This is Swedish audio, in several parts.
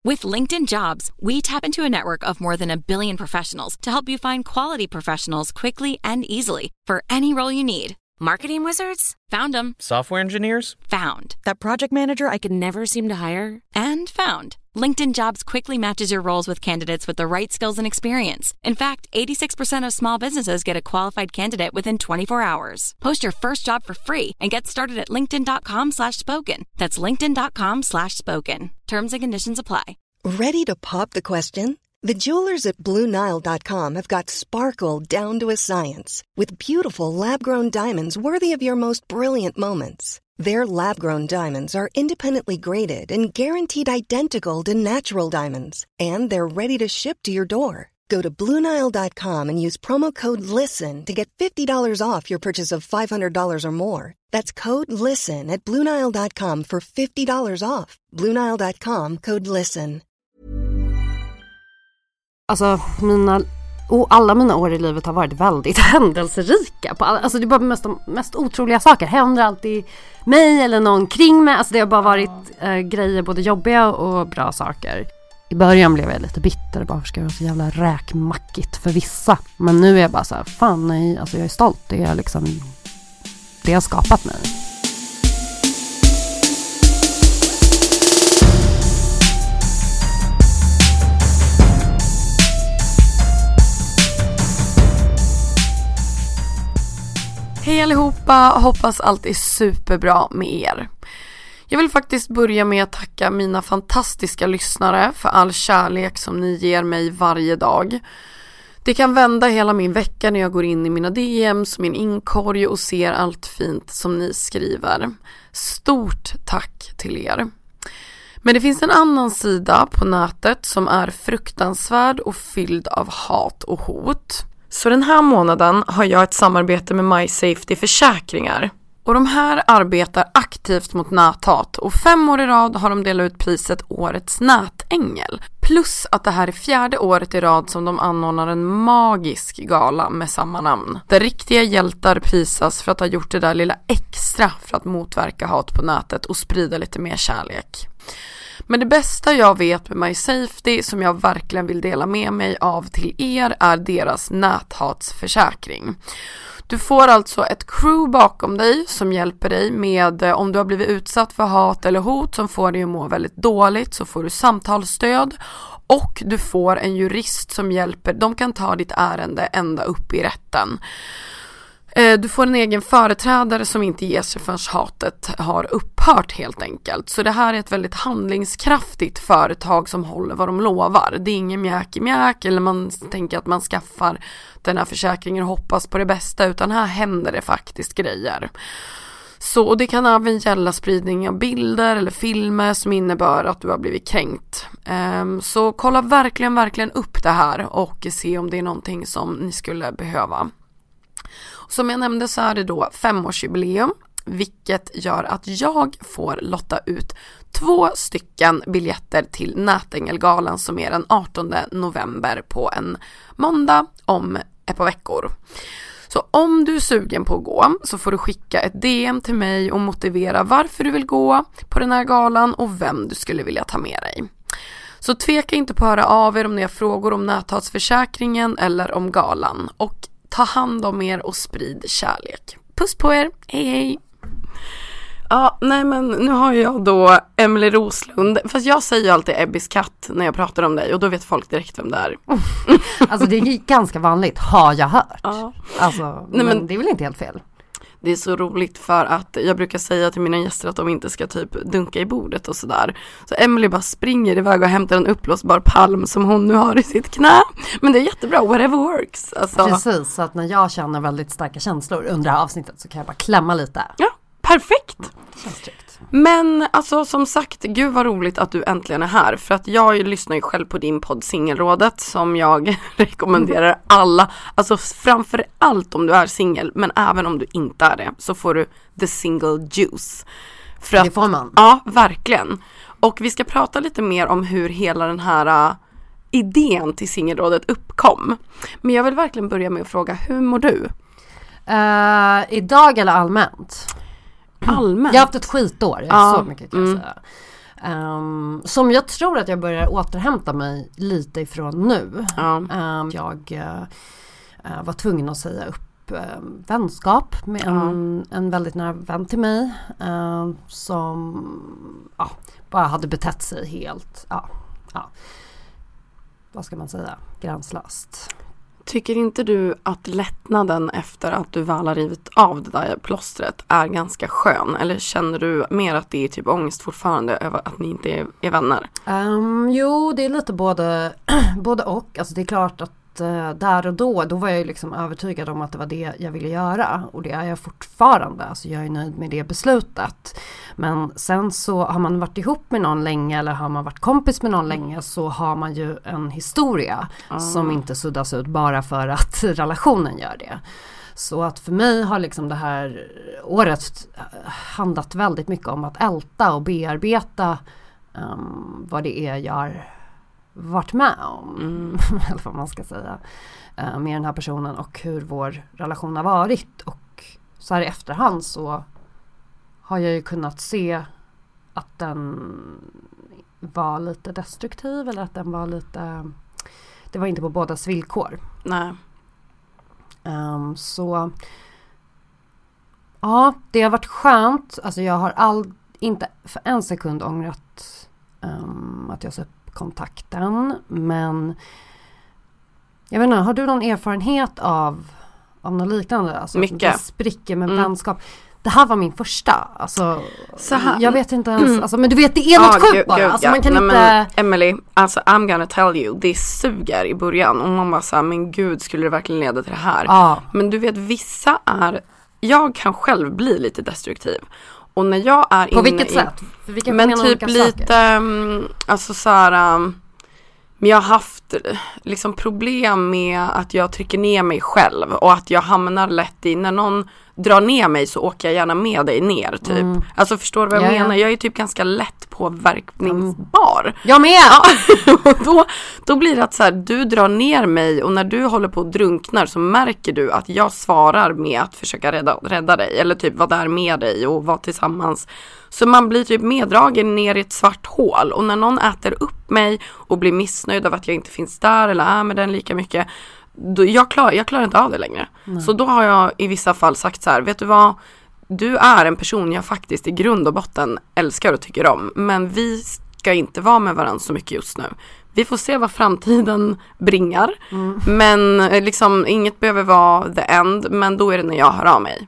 With LinkedIn Jobs, we tap into a network of more than 1 billion professionals to help you find quality professionals quickly and easily for any role you need. Marketing wizards? Found them. Software engineers? Found. That project manager I could never seem to hire? And found. LinkedIn Jobs quickly matches your roles with candidates with the right skills and experience. In fact, 86% of small businesses get a qualified candidate within 24 hours. Post your first job for free and get started at linkedin.com/spoken. That's linkedin.com/spoken. Terms and conditions apply. Ready to pop the question? The jewelers at BlueNile.com have got sparkle down to a science with beautiful lab-grown diamonds worthy of your most brilliant moments. Their lab-grown diamonds are independently graded and guaranteed identical to natural diamonds, and they're ready to ship to your door. Go to BlueNile.com and use promo code LISTEN to get $50 off your purchase of $500 or more. That's code LISTEN at BlueNile.com for $50 off. BlueNile.com, code LISTEN. Alltså alla mina år i livet har varit väldigt händelserika. Alltså det är bara de mest otroliga saker. Händer alltid mig eller någon kring mig. Alltså det har bara varit grejer, både jobbiga och bra saker. I början blev jag lite bitter. Varför ska jag vara så jävla räkmackigt för vissa? Men nu är jag bara så här, fan nej, alltså jag är stolt. Det är liksom, det har skapat mig. Hej allihopa, hoppas allt är superbra med er. Jag vill faktiskt börja med att tacka mina fantastiska lyssnare för all kärlek som ni ger mig varje dag. Det kan vända hela min vecka när jag går in i mina DMs, min inkorg och ser allt fint som ni skriver. Stort tack till er. Men det finns en annan sida på nätet som är fruktansvärd och fylld av hat och hot. Så den här månaden har jag ett samarbete med MySafety Försäkringar. Och de här arbetar aktivt mot näthat och 5 år i rad har de delat ut priset Årets nätängel. Plus att det här är 4:e året i rad som de anordnar en magisk gala med samma namn. Där riktiga hjältar prisas för att ha gjort det där lilla extra för att motverka hat på nätet och sprida lite mer kärlek. Men det bästa jag vet med MySafety som jag verkligen vill dela med mig av till er är deras näthatsförsäkring. Du får alltså ett crew bakom dig som hjälper dig med om du har blivit utsatt för hat eller hot som får dig att må väldigt dåligt, så får du samtalsstöd och du får en jurist som hjälper. De kan ta ditt ärende ända upp i rätten. Du får en egen företrädare som inte ger sig förrän hatet har upphört helt enkelt. Så det här är ett väldigt handlingskraftigt företag som håller vad de lovar. Det är ingen mjäk eller man tänker att man skaffar den här försäkringen och hoppas på det bästa, utan här händer det faktiskt grejer. Så det kan även gälla spridning av bilder eller filmer som innebär att du har blivit kränkt. Så kolla verkligen upp det här och se om det är någonting som ni skulle behöva. Som jag nämnde så är det då 5-årsjubileum, vilket gör att jag får lotta ut 2 stycken biljetter till Nätängelgalan som är den 18 november på en måndag om ett par veckor. Så om du är sugen på att gå så får du skicka ett DM till mig och motivera varför du vill gå på den här galan och vem du skulle vilja ta med dig. Så tveka inte på att höra av er om ni har frågor om näthatsförsäkringen eller om galan. Och ta hand om er och sprid kärlek. Puss på er, hej! Ja, nej men nu har jag då Emelie Roslund. Fast jag säger alltid Ebbis katt när jag pratar om dig och då vet folk direkt vem det är. Alltså det är ganska vanligt, har jag hört. Ja. Alltså, nej, men det är väl inte helt fel. Det är så roligt för att jag brukar säga till mina gäster att de inte ska typ dunka i bordet och sådär. Så Emelie bara springer iväg och hämtar en uppblåsbar palm som hon nu har i sitt knä. Men det är jättebra, whatever works. Alltså. Precis, så att när jag känner väldigt starka känslor under det här avsnittet så kan jag bara klämma lite. Ja, perfekt. Det känns tryggt. Men alltså som sagt, gud vad roligt att du äntligen är här. För att jag lyssnar ju själv på din podd Singelrådet som jag rekommenderar alla. Alltså framför allt om du är singel, men även om du inte är det så får du the single juice. För att, det får man. Ja, verkligen. Och vi ska prata lite mer om hur hela den här idén till Singelrådet uppkom. Men jag vill verkligen börja med att fråga, hur mår du? Idag eller allmänt? Allmänt. Jag har haft ett skitår, så mycket kan jag säga. Som jag tror att jag börjar återhämta mig lite ifrån nu. Jag var tvungen att säga upp vänskap med en väldigt nära vän till mig som bara hade betett sig helt vad ska man säga, gränslöst. Tycker inte du att lättnaden efter att du väl har rivit av det där plåstret är ganska skön? Eller känner du mer att det är typ ångest fortfarande över att ni inte är vänner? Jo, det är lite både och. Alltså det är klart att där och då var jag liksom övertygad om att det var det jag ville göra. Och det är jag fortfarande. Alltså jag är nöjd med det beslutet. Men sen så har man varit ihop med någon länge eller har man varit kompis med någon länge, så har man ju en historia som inte suddas ut bara för att relationen gör det. Så att för mig har liksom det här året handlat väldigt mycket om att älta och bearbeta vad det är jag har varit med om, eller vad man ska säga, med den här personen och hur vår relation har varit. Och så här i efterhand så har jag ju kunnat se att den var lite destruktiv, eller att den var lite, det var inte på bådas villkor. Nej. Så ja, det har varit skönt. Alltså jag har inte för en sekund ångrat att jag sa upp kontakten, men jag vet inte, har du någon erfarenhet av något liknande? Alltså mycket. Det spricker med vänskap. Det här var min första. Alltså, så här, jag vet inte ens. Alltså, men du vet, det är något sjukt bara. Alltså, man kan inte... Men Emily, alltså I'm gonna tell you, det suger i början. Och man bara såhär, men gud, skulle det verkligen leda till det här? Men du vet, vissa är... Jag kan själv bli lite destruktiv. Och när jag är på vilket sätt? För vi kan men typ lite, alltså såhär... Men jag har haft liksom problem med att jag trycker ner mig själv. Och att jag hamnar lätt i, när någon drar ner mig så åker jag gärna med dig ner typ. Alltså förstår du vad jag menar? Jag är typ ganska lätt påverkningsbar. Jag med! Och då blir det att så här, du drar ner mig och när du håller på och drunknar så märker du att jag svarar med att försöka rädda dig. Eller typ vara där med dig och vara tillsammans. Så man blir typ meddragen ner i ett svart hål. Och när någon äter upp mig och blir missnöjd av att jag inte finns där eller är med den lika mycket, då jag klarar inte av det längre. Så då har jag i vissa fall sagt så här, vet du vad? Du är en person jag faktiskt i grund och botten älskar och tycker om. Men vi ska inte vara med varandra så mycket just nu. Vi får se vad framtiden bringar. Men liksom inget behöver vara the end. Men då är det när jag hör av mig.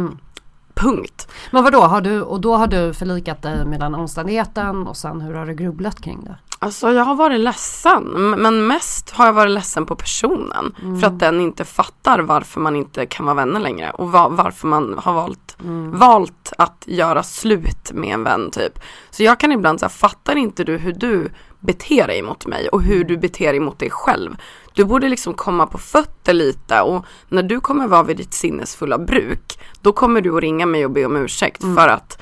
Punkt. Men vadå, har du förlikat dig med den omständigheten och sen hur har du grubblat kring det? Alltså jag har varit ledsen, men mest har jag varit ledsen på personen för att den inte fattar varför man inte kan vara vänner längre och varför man har valt att göra slut med en vän typ. Så jag kan ibland säga, fattar inte du hur du beter dig mot mig och hur du beter dig mot dig själv? Du borde liksom komma på fötter lite och när du kommer vara vid ditt sinnesfulla bruk, då kommer du att ringa mig och be om ursäkt för att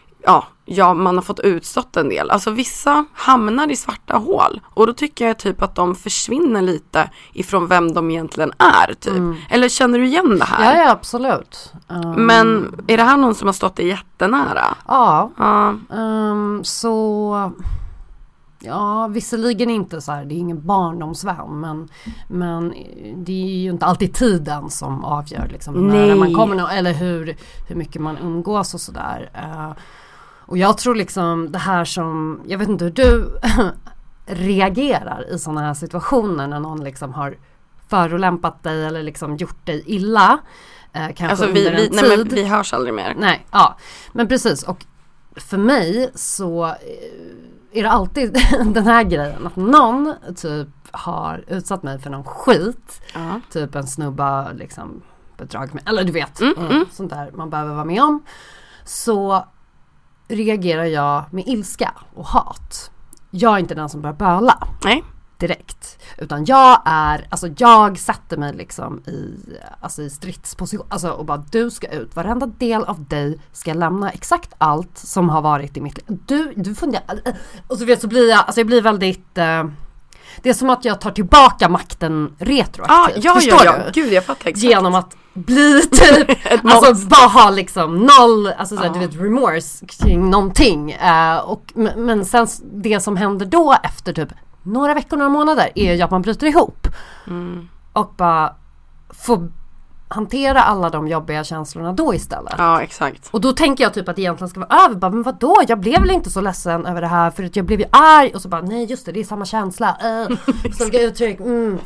man har fått utstått en del. Alltså vissa hamnar i svarta hål och då tycker jag typ att de försvinner lite ifrån vem de egentligen är typ. Eller känner du igen det här? Ja, absolut. Men är det här någon som har stått dig jättenära? Ja. Så... Ja, visserligen inte så här, det är ingen barndomsvän, men det är ju inte alltid tiden som avgör liksom när man kommer eller hur mycket man umgås och sådär. Och jag tror liksom det här som, jag vet inte hur du reagerar i sådana här situationer när någon liksom har förolämpat dig eller liksom gjort dig illa. Kanske alltså under en tid. Nej, men vi hörs aldrig mer. Nej, ja, men precis. Och för mig så är det alltid den här grejen att någon typ har utsatt mig för någon skit. Typ en snubba liksom bedrag mig, eller du vet, sånt där man behöver vara med om. Så reagerar jag med ilska och hat. Jag är inte den som börjar böla. Nej. Direkt. Utan jag sätter mig liksom i stridsposition. Alltså och bara, du ska ut. Varenda del av dig ska lämna exakt allt som har varit i mitt liv. Du funderar. Och så blir jag väldigt Det är som att jag tar tillbaka makten retroaktivt. Förstår du? Gud, jag fattar exakt. Genom att bli typ, alltså bara ha liksom noll, alltså såhär, du vet, remorse kring någonting. Men sen det som händer då efter typ några veckor, några månader är ju att man bryter ihop. Och bara får hantera alla de jobbiga känslorna då istället. Ja, exakt. Och då tänker jag typ att det egentligen ska vara över. Bara, men vadå? Jag blev väl inte så ledsen över det här för att jag blev ju arg. Och så bara, nej just det är samma känsla. Som uttryck.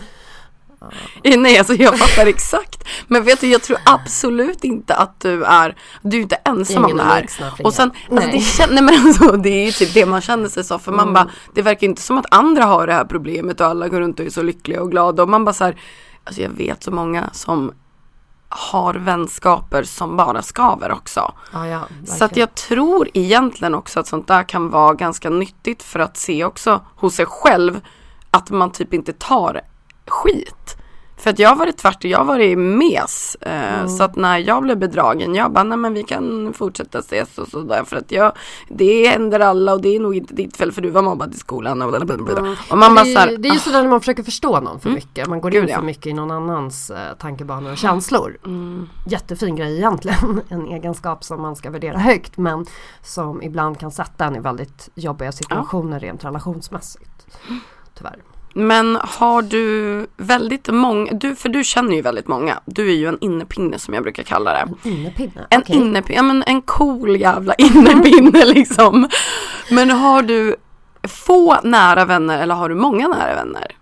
Nej, alltså jag fattar exakt. Men vet du, jag tror absolut inte att du är inte ensam om det här. Och sen, alltså, men alltså, det är ju typ det man känner sig så. För man bara, det verkar inte som att andra har det här problemet och alla går runt och är så lyckliga och glada. Och man bara så här, alltså jag vet så många som har vänskaper som bara skaver också. Så att jag tror egentligen också att sånt där kan vara ganska nyttigt för att se också hos sig själv att man typ inte tar skit. För att jag har varit jag har varit mes. Så att när jag blev bedragen, jag bara, nej men vi kan fortsätta ses och sådär. För att det händer alla och det är nog inte ditt fel för du var mobbad i skolan. Och man bara, det är ju sådär när man försöker förstå någon för mycket. Man går in för mycket i någon annans tankebanor och känslor. Jättefin grej egentligen. En egenskap som man ska värdera högt. Men som ibland kan sätta en i väldigt jobbiga situationer rent relationsmässigt. Tyvärr. Men har du väldigt många, för du känner ju väldigt många. Du är ju en innepinne som jag brukar kalla det. En innepinne? En innepinne, ja men en cool jävla innepinne liksom. Men har du få nära vänner eller har du många nära vänner?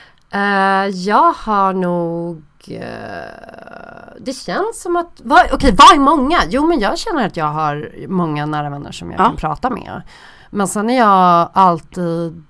Jag har nog, det känns som att, vad är många? Jo men jag känner att jag har många nära vänner som jag kan prata med. Men sen är jag alltid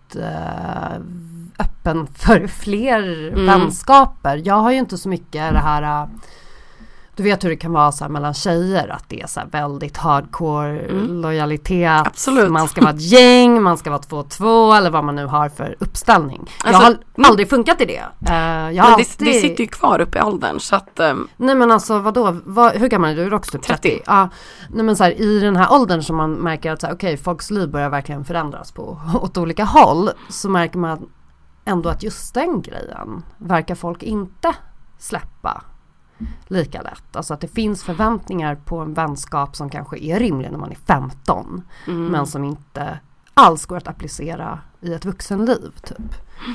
öppen för fler vänskaper. Jag har ju inte så mycket det här, du vet hur det kan vara så här mellan tjejer, att det är så här väldigt hardcore lojalitet. Absolut. Man ska vara ett gäng, man ska vara 2-2 eller vad man nu har för uppställning. Alltså, jag har aldrig funkat i det. Det sitter ju kvar upp i åldern så att... Nej men alltså vadå? Hur gammal är du? Du är också typ 30. Ja, nej men så här, i den här åldern som man märker att okej, folks liv börjar verkligen förändras åt olika håll, så märker man ändå att just den grejen verkar folk inte släppa lika lätt. Alltså att det finns förväntningar på en vänskap som kanske är rimlig när man är 15 men som inte alls går att applicera i ett vuxenliv typ.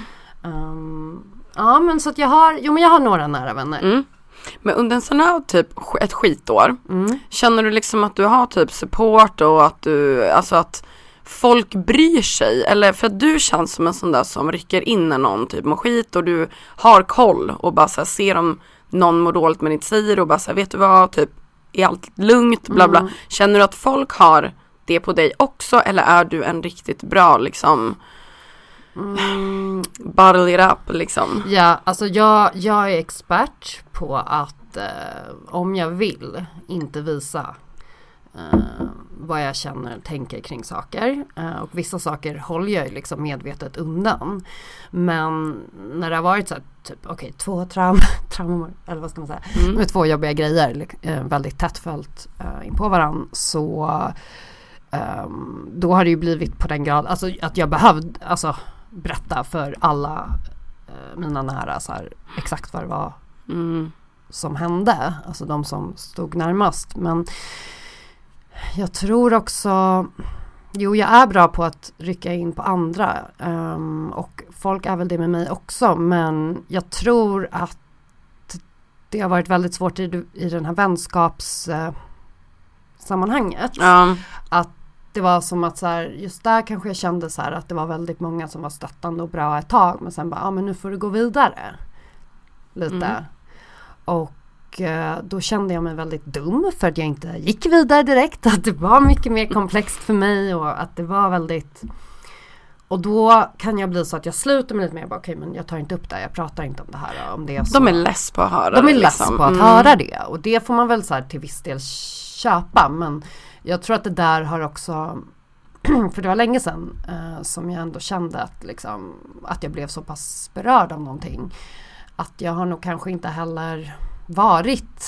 Ja men så att jag har några nära vänner. Men under en sån här typ ett skitår känner du liksom att du har typ support och att du, alltså att folk bryr sig, eller för att du känns som en sån där som rycker in när någon typ mår skit och du har koll och bara så här, ser om någon mår dåligt men inte säger och bara så här, vet du vad, typ är allt lugnt, bla bla. Känner du att folk har det på dig också, eller är du en riktigt bra liksom bottle it up liksom? Ja, alltså jag är expert på att om jag vill inte visa vad jag känner, tänker kring saker, och vissa saker håller jag liksom medvetet undan, men när det har varit så här, typ två traumor eller vad ska man säga, med 2 jobbiga grejer väldigt tätt följt in på varann, så då har det ju blivit på den grad, alltså att jag behövde berätta för alla mina nära så här, exakt vad det var som hände, alltså de som stod närmast. Men jag tror också, jag är bra på att rycka in på andra, och folk är väl det med mig också, men jag tror att det har varit väldigt svårt i den här vänskapssammanhanget att det var som att så här, just där kanske jag kände så här att det var väldigt många som var stöttande och bra ett tag, men sen bara, men nu får du gå vidare lite. Och då kände jag mig väldigt dum för att jag inte gick vidare direkt, att det var mycket mer komplext för mig och att det var väldigt, och då kan jag bli så att jag slutar med lite mer, okej, men jag tar inte upp det, jag pratar inte om det här, om det är så. De är less på att höra det. De är liksom. less på att höra det, och det får man väl så här till viss del köpa, men jag tror att det där har också för det var länge sedan som jag ändå kände att, liksom, att jag blev så pass berörd av någonting, att jag har nog kanske inte heller varit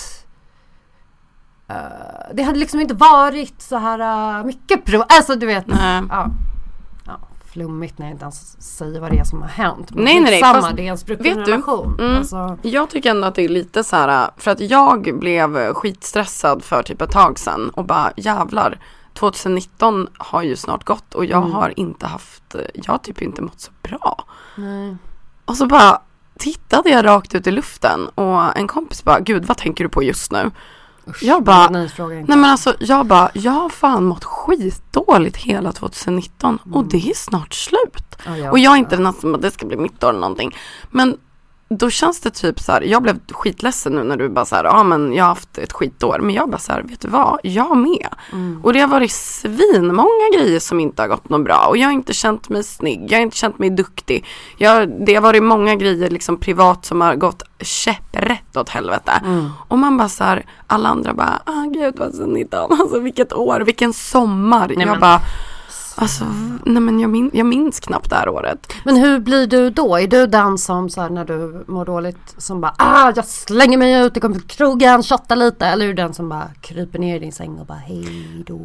det hade liksom inte varit så här mycket alltså du vet flummigt när jag inte ens säger vad det är som har hänt. Men nej. Samma, det är en sprucken relation. Alltså. Jag tycker ändå att det är lite så här, för att jag blev skitstressad för typ ett tag sedan och bara jävlar, 2019 har ju snart gått och jag har typ inte mått så bra. Nej. Och så bara tittade jag rakt ut i luften och en kompis bara, gud vad tänker du på just nu? Usch, jag bara, jag har fan mått skitdåligt hela 2019 och det är snart slut. Och jag är inte den som att det ska bli mitt år eller någonting. Men då känns det typ så här, jag blev skitledsen nu när du bara så här, men jag har haft ett skitår. Men jag bara så här, vet du vad, jag med. Och det har varit många grejer som inte har gått något bra. Och jag har inte känt mig snygg, jag har inte känt mig duktig. Det har varit många grejer liksom privat som har gått käpprätt åt helvete. Och man bara så här, alla andra bara, gud vad så 19, alltså vilket år, vilken sommar. Jag bara, alltså, nej men jag minns knappt det här året. Men hur blir du då? Är du den som så här, när du mår dåligt som bara, jag slänger mig ut, jag kommer till krogen, shotta lite? Eller är du den som bara kryper ner i din säng och bara, hej då?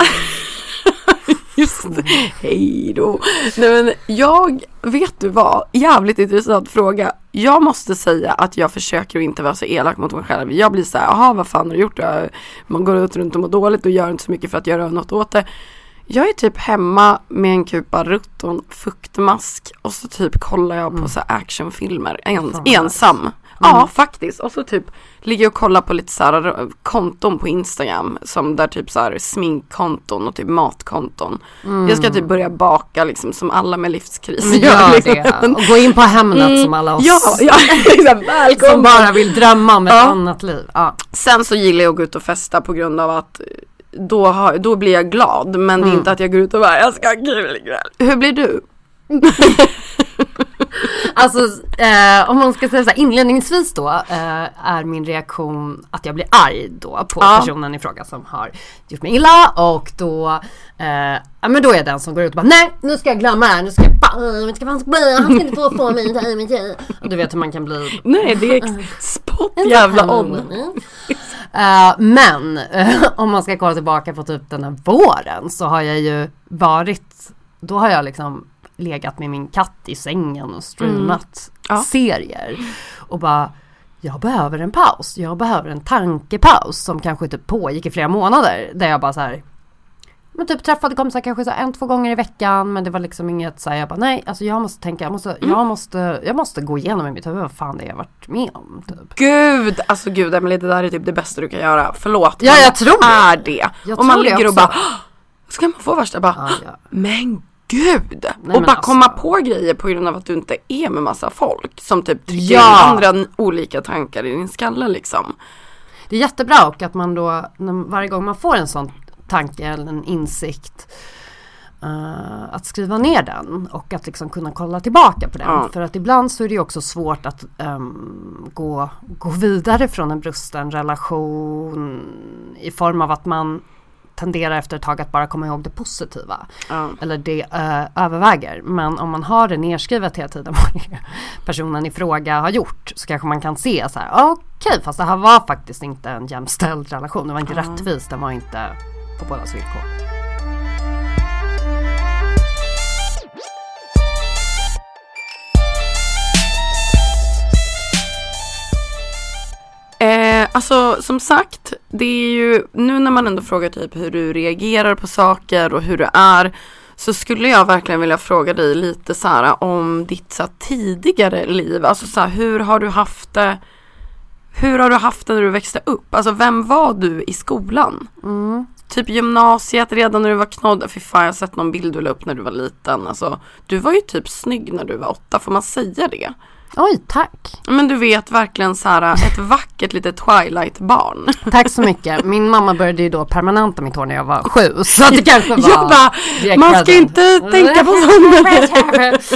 Just det, hej då. Nej men vet du vad, jävligt intressant fråga. Jag måste säga att jag försöker att inte vara så elak mot mig själv. Jag blir så här, vad fan har du gjort? Man går ut runt och mår dåligt och gör inte så mycket för att göra något åt det. Jag är typ hemma med en kupa Rutton fuktmask och så typ kollar jag på så actionfilmer ensam. Ja, faktiskt. Och så typ ligger jag och kollar på lite så här konton på Instagram som där typ så här sminkkonton och typ matkonton. Jag ska typ börja baka liksom som alla med livskris gör liksom. det. Och gå in på Hemnet som alla oss. Ja, liksom, som bara vill drömma om ett annat liv. Ja. Sen så gillar jag att gå ut och festa på grund av att då blir jag glad. Men det är inte att jag går ut och bara, jag ska ha kul ikväll. Hur blir du? Alltså om man ska säga så här, inledningsvis då är min reaktion att jag blir arg då på personen i fråga som har gjort mig illa. Och då men då är jag den som går ut och bara, nej, nu ska jag glömma det här, nu ska jag han ska inte få mig det mitt liv. Och du vet hur man kan bli. Nej, det är spott jävla om. Men om man ska kolla tillbaka på typ den här våren, så har jag ju då har jag liksom legat med min katt i sängen och streamat serier och bara, jag behöver en paus, jag behöver en tankepaus som kanske typ pågick i flera månader, där jag bara så här, men typ träffade kompisar kanske så 1-2 gånger i veckan, men det var liksom inget så här, jag bara nej, alltså jag måste tänka, jag måste gå igenom i mitt huvud vad fan det jag varit med om typ. Gud Emelie, det där är typ det bästa du kan göra, förlåt. Ja, jag tror det. Och man ligger och bara, ska man få värsta bara, men gud! Nej, och bara alltså komma på grejer på grund av att du inte är med massa folk som typ trycker andra olika tankar i din skalle liksom. Det är jättebra, och att man då varje gång man får en sån tanke eller en insikt att skriva ner den och att liksom kunna kolla tillbaka på den. För att ibland så är det ju också svårt att gå vidare från en brusten relation i form av att man tenderar efter ett tag att bara komma ihåg det positiva. Eller det överväger. Men om man har det nedskrivet hela tiden vad personen i fråga har gjort, så kanske man kan se så här, okej, fast det här var faktiskt inte en jämställd relation. Det var inte rättvist, det var inte på bådas villkor. Alltså som sagt, det är ju nu när man ändå frågar typ hur du reagerar på saker och hur du är, så skulle jag verkligen vilja fråga dig lite så här om ditt så här tidigare liv. Alltså så här, hur har du haft det när du växte upp? Alltså vem var du i skolan? Typ gymnasiet, redan när du var knodd. Fy fan, jag har sett någon bild du la upp när du var liten. Alltså, du var ju typ snygg när du var 8, får man säga det? Oj, tack. Men du vet verkligen så här ett vackert litet Twilight-barn. Tack så mycket. Min mamma började ju då permanenta mitt hår när jag var 7. Så det kanske var... Jag bara, man ska inte tänka på sånt.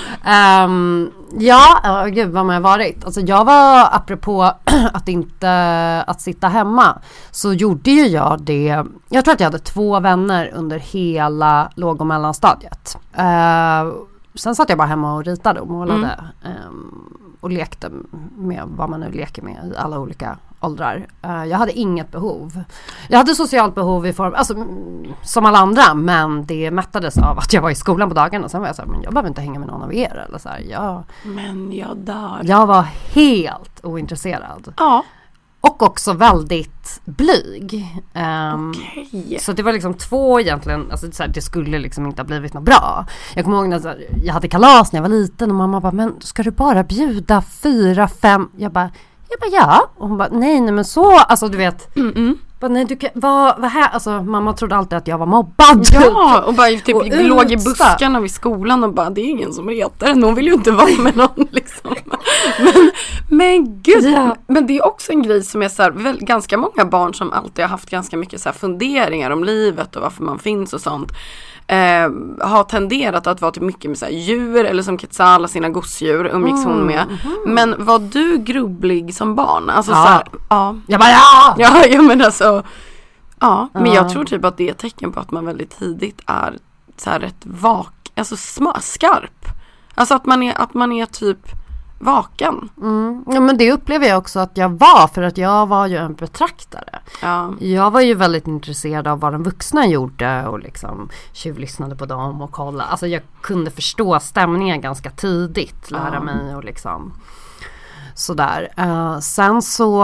Gud vad man har varit. Alltså jag var, apropå att sitta hemma, så gjorde ju jag det. Jag tror att jag hade 2 vänner under hela låg- och mellanstadiet. Sen satt jag bara hemma och ritade och målade och lekte med vad man nu leker med i alla olika åldrar. Jag hade inget behov. Jag hade socialt behov i form, alltså som alla andra, men det mättades av att jag var i skolan på dagen och sen var jag så här, men jag behöver inte hänga med någon av er eller så här, Men jag dör. Jag var helt ointresserad. Ja. Och också väldigt blyg. Okej. Så det var liksom 2 egentligen, alltså så här, det skulle liksom inte ha blivit något bra. Jag kommer ihåg när jag hade kalas när jag var liten och mamma bara, men ska du bara bjuda 4-5? Jag bara ja. Och hon bara, nej men så, alltså du vet. Bara, nej, du kan, vad här, alltså mamma trodde alltid att jag var mobbad. Ja, och bara typ och låg i buskarna vid skolan och bara, det är ingen som retar henne, hon vill ju inte vara med någon liksom. Men gud, men det är också en grej som är så här, ganska många barn som alltid har haft ganska mycket så här funderingar om livet och varför man finns och sånt. Har tenderat att vara typ mycket med så här djur, eller som Quetzala, sina gosedjur umgicks hon med. Men var du grubblig som barn? Alltså så här, Jag bara ja men alltså men jag tror typ att det är ett tecken på att man väldigt tidigt är så här rätt alltså skarp. Alltså att man är typ vaken. Ja, men det upplever jag också att jag var, för att jag var ju en betraktare. Ja. Jag var ju väldigt intresserad av vad de vuxna gjorde och liksom tjuvlyssnade på dem och kolla. Alltså jag kunde förstå stämningen ganska tidigt, lära mig och liksom sådär. Sen så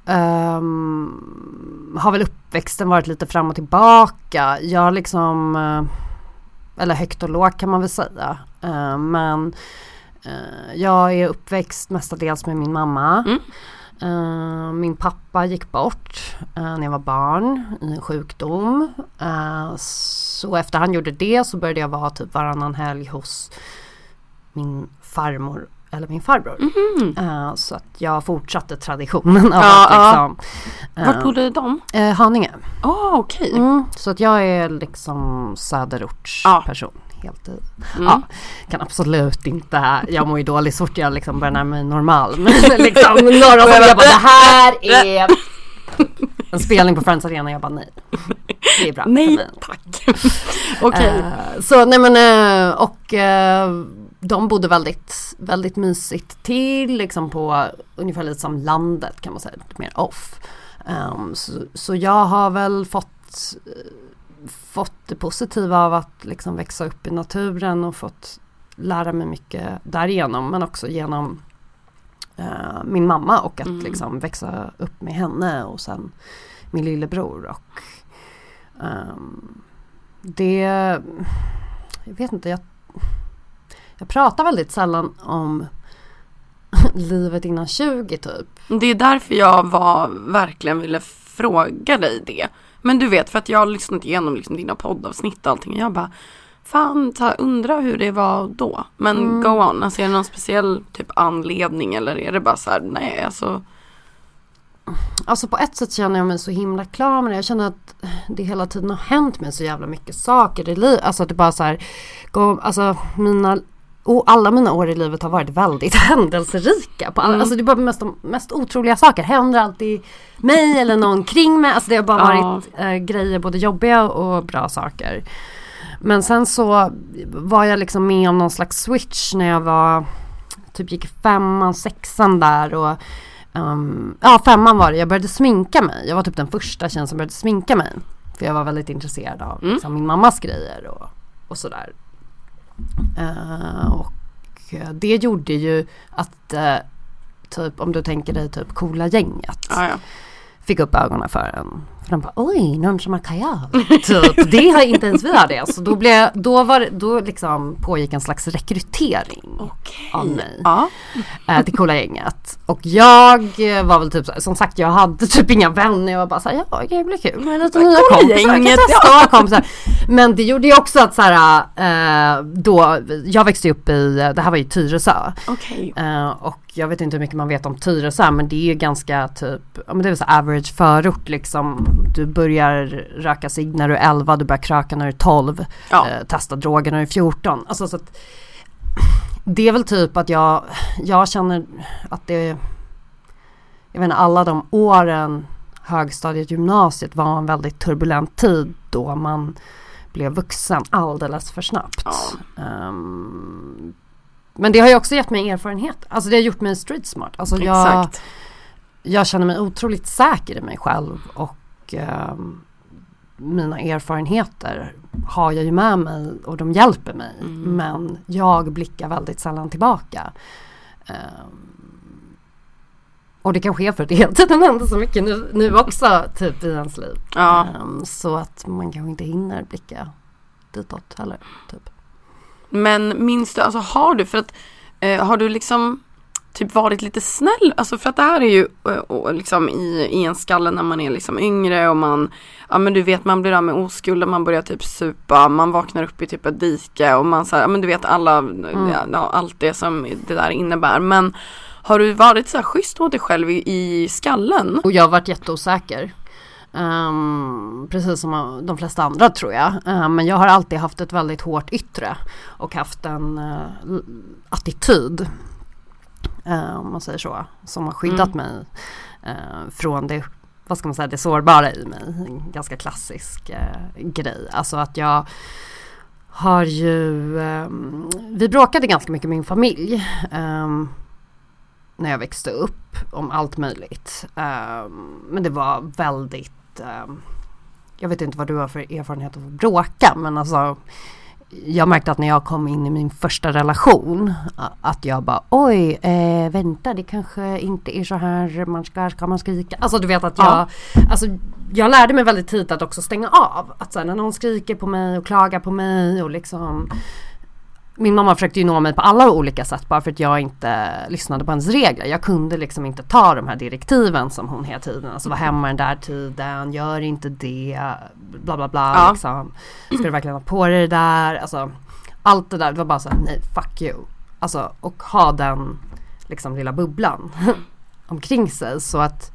har väl uppväxten varit lite fram och tillbaka. Jag liksom eller högt och lågt kan man väl säga. Men jag är uppväxt mestadels med min mamma. Min pappa gick bort när jag var barn i en sjukdom. Så efter han gjorde det så började jag vara typ varannan helg hos min farmor eller min farbror. Så att jag fortsatte traditionen av att liksom... Vart bodde de? Haninge. Okej. Så att jag är liksom söderorts person. Heltid. Kan absolut inte. Jag mår ju dåligt så fort jag liksom börjar närma mig normal. Men liksom några som jag bara, det här är en spelning på Friends Arena. Jag bara, nej. Det är bra. Nej, tack. Okej. Så nej men och de bodde väldigt, väldigt mysigt till liksom på ungefär lite som landet kan man säga. Lite mer off. Så jag har väl fått det positiva av att liksom växa upp i naturen och fått lära mig mycket därigenom, men också genom min mamma och att liksom växa upp med henne och sen min lillebror och det, jag vet inte, jag pratar väldigt sällan om livet innan 20 typ. Det är därför jag verkligen ville fråga dig det. Men du vet, för att jag har lyssnat igenom liksom dina poddavsnitt och allting. Och jag bara, undrar hur det var då. Men go on, alltså är det någon speciell typ anledning eller är det bara så här, nej alltså. Alltså på ett sätt känner jag mig så himla klar med det. Jag känner att det hela tiden har hänt mig så jävla mycket saker i livet. Alltså att det bara så här, alltså alla mina år i livet har varit väldigt händelserika. Alltså det är bara mest otroliga saker. Händer alltid mig eller någon kring mig. Alltså det har bara varit grejer, både jobbiga och bra saker. Men sen så var jag liksom med om någon slags switch när jag var typ gick 5:an, 6:an där och 5:an var det. Jag började sminka mig. Jag var typ den första tjejen som började sminka mig. För jag var väldigt intresserad av liksom, min mammas grejer och sådär. Och det gjorde ju att typ, om du tänker dig typ coola gänget fick upp ögonen för en. För de bara, oj, någon som har kajal. Typ, det har inte ens vi hade. Så då liksom pågick en slags rekrytering av mig till coola gänget. Och jag var väl typ, som sagt, jag hade typ inga vänner. Jag var bara såhär, det blir kul med lite nya kompisar. Men det gjorde ju också att såhär, då, jag växte upp det här var ju Tyresö. Och jag vet inte hur mycket man vet om Tyresö, men det är ju ganska typ, det är så average förort liksom. Du börjar röka sig när du är 11, du börjar kröka när du är 12, testa droger när du är 14. Alltså så att det är väl typ att jag känner att det, jag vet inte, alla de åren högstadiet, gymnasiet var en väldigt turbulent tid då man blev vuxen alldeles för snabbt. Men det har ju också gett mig erfarenhet. Alltså det har gjort mig street smart. Alltså jag känner mig otroligt säker i mig själv och mina erfarenheter har jag ju med mig och de hjälper mig. Men jag blickar väldigt sällan tillbaka. Och det kanske är för att det hela tiden händer så mycket nu också typ i ens liv. Ja. Så att man kanske inte hinner blicka ditåt heller. Typ. Men minns du, alltså har du liksom typ varit lite snäll? Alltså för att det här är ju liksom i en skalle när man är liksom yngre och man, ja men du vet, man blir av med oskulden, man börjar typ supa, man vaknar upp i typ ett dike och man så här, ja men du vet allt det som det där innebär. Men har du varit så här schysst mot dig själv i skallen? Och jag har varit jätteosäker. Precis som de flesta andra tror jag. Men jag har alltid haft ett väldigt hårt yttre och haft en attityd, om man säger så, som har skyddat mig från det, vad ska man säga, det sårbara i mig. En ganska klassisk grej. Alltså att jag har ju vi bråkade ganska mycket med min familj när jag växte upp om allt möjligt. Men det var väldigt jag vet inte vad du har för erfarenhet av att bråka, men alltså jag märkte att när jag kom in i min första relation att jag bara, oj, vänta, det kanske inte är så här ska man skrika. Alltså du vet att jag lärde mig väldigt tidigt att också stänga av. Att så här, när någon skriker på mig och klagar på mig och liksom, min mamma försökte ju nå mig på alla olika sätt bara för att jag inte lyssnade på hennes regler. Jag kunde liksom inte ta de här direktiven som hon hela tiden. Alltså var hemma den där tiden, gör inte det, bla bla bla. Liksom. Ska du verkligen ha på dig det där? Alltså, allt det där, det var bara så här, nej, fuck you. Alltså, och ha den liksom lilla bubblan omkring sig. Så att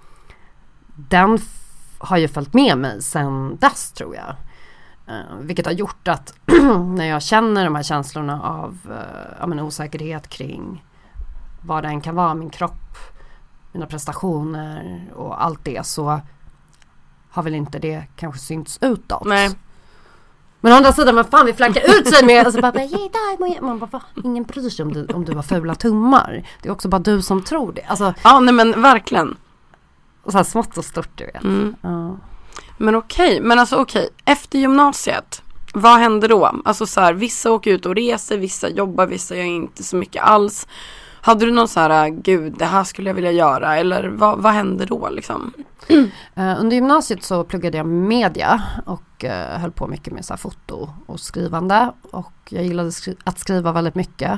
den har ju följt med mig sen dess, tror jag. Vilket har gjort att när jag känner de här känslorna av osäkerhet kring vad det än kan vara, min kropp, mina prestationer och allt det, så har väl inte det kanske synts utåt. Nej. Men å andra sidan, vad fan, vi flackar ut sig med, alltså bara, man bara, ingen bryr sig om du har fula tummar. Det är också bara du som tror det. Alltså, ja, nej men verkligen. Så här smått och stort, du vet. Ja. Men okej. Efter gymnasiet, vad händer då? Alltså så här, vissa åker ut och reser, vissa jobbar, vissa gör inte så mycket alls. Hade du någon så här, gud, det här skulle jag vilja göra? Eller vad händer då liksom? Under gymnasiet så pluggade jag media och höll på mycket med så här foto och skrivande. Och jag gillade att skriva väldigt mycket.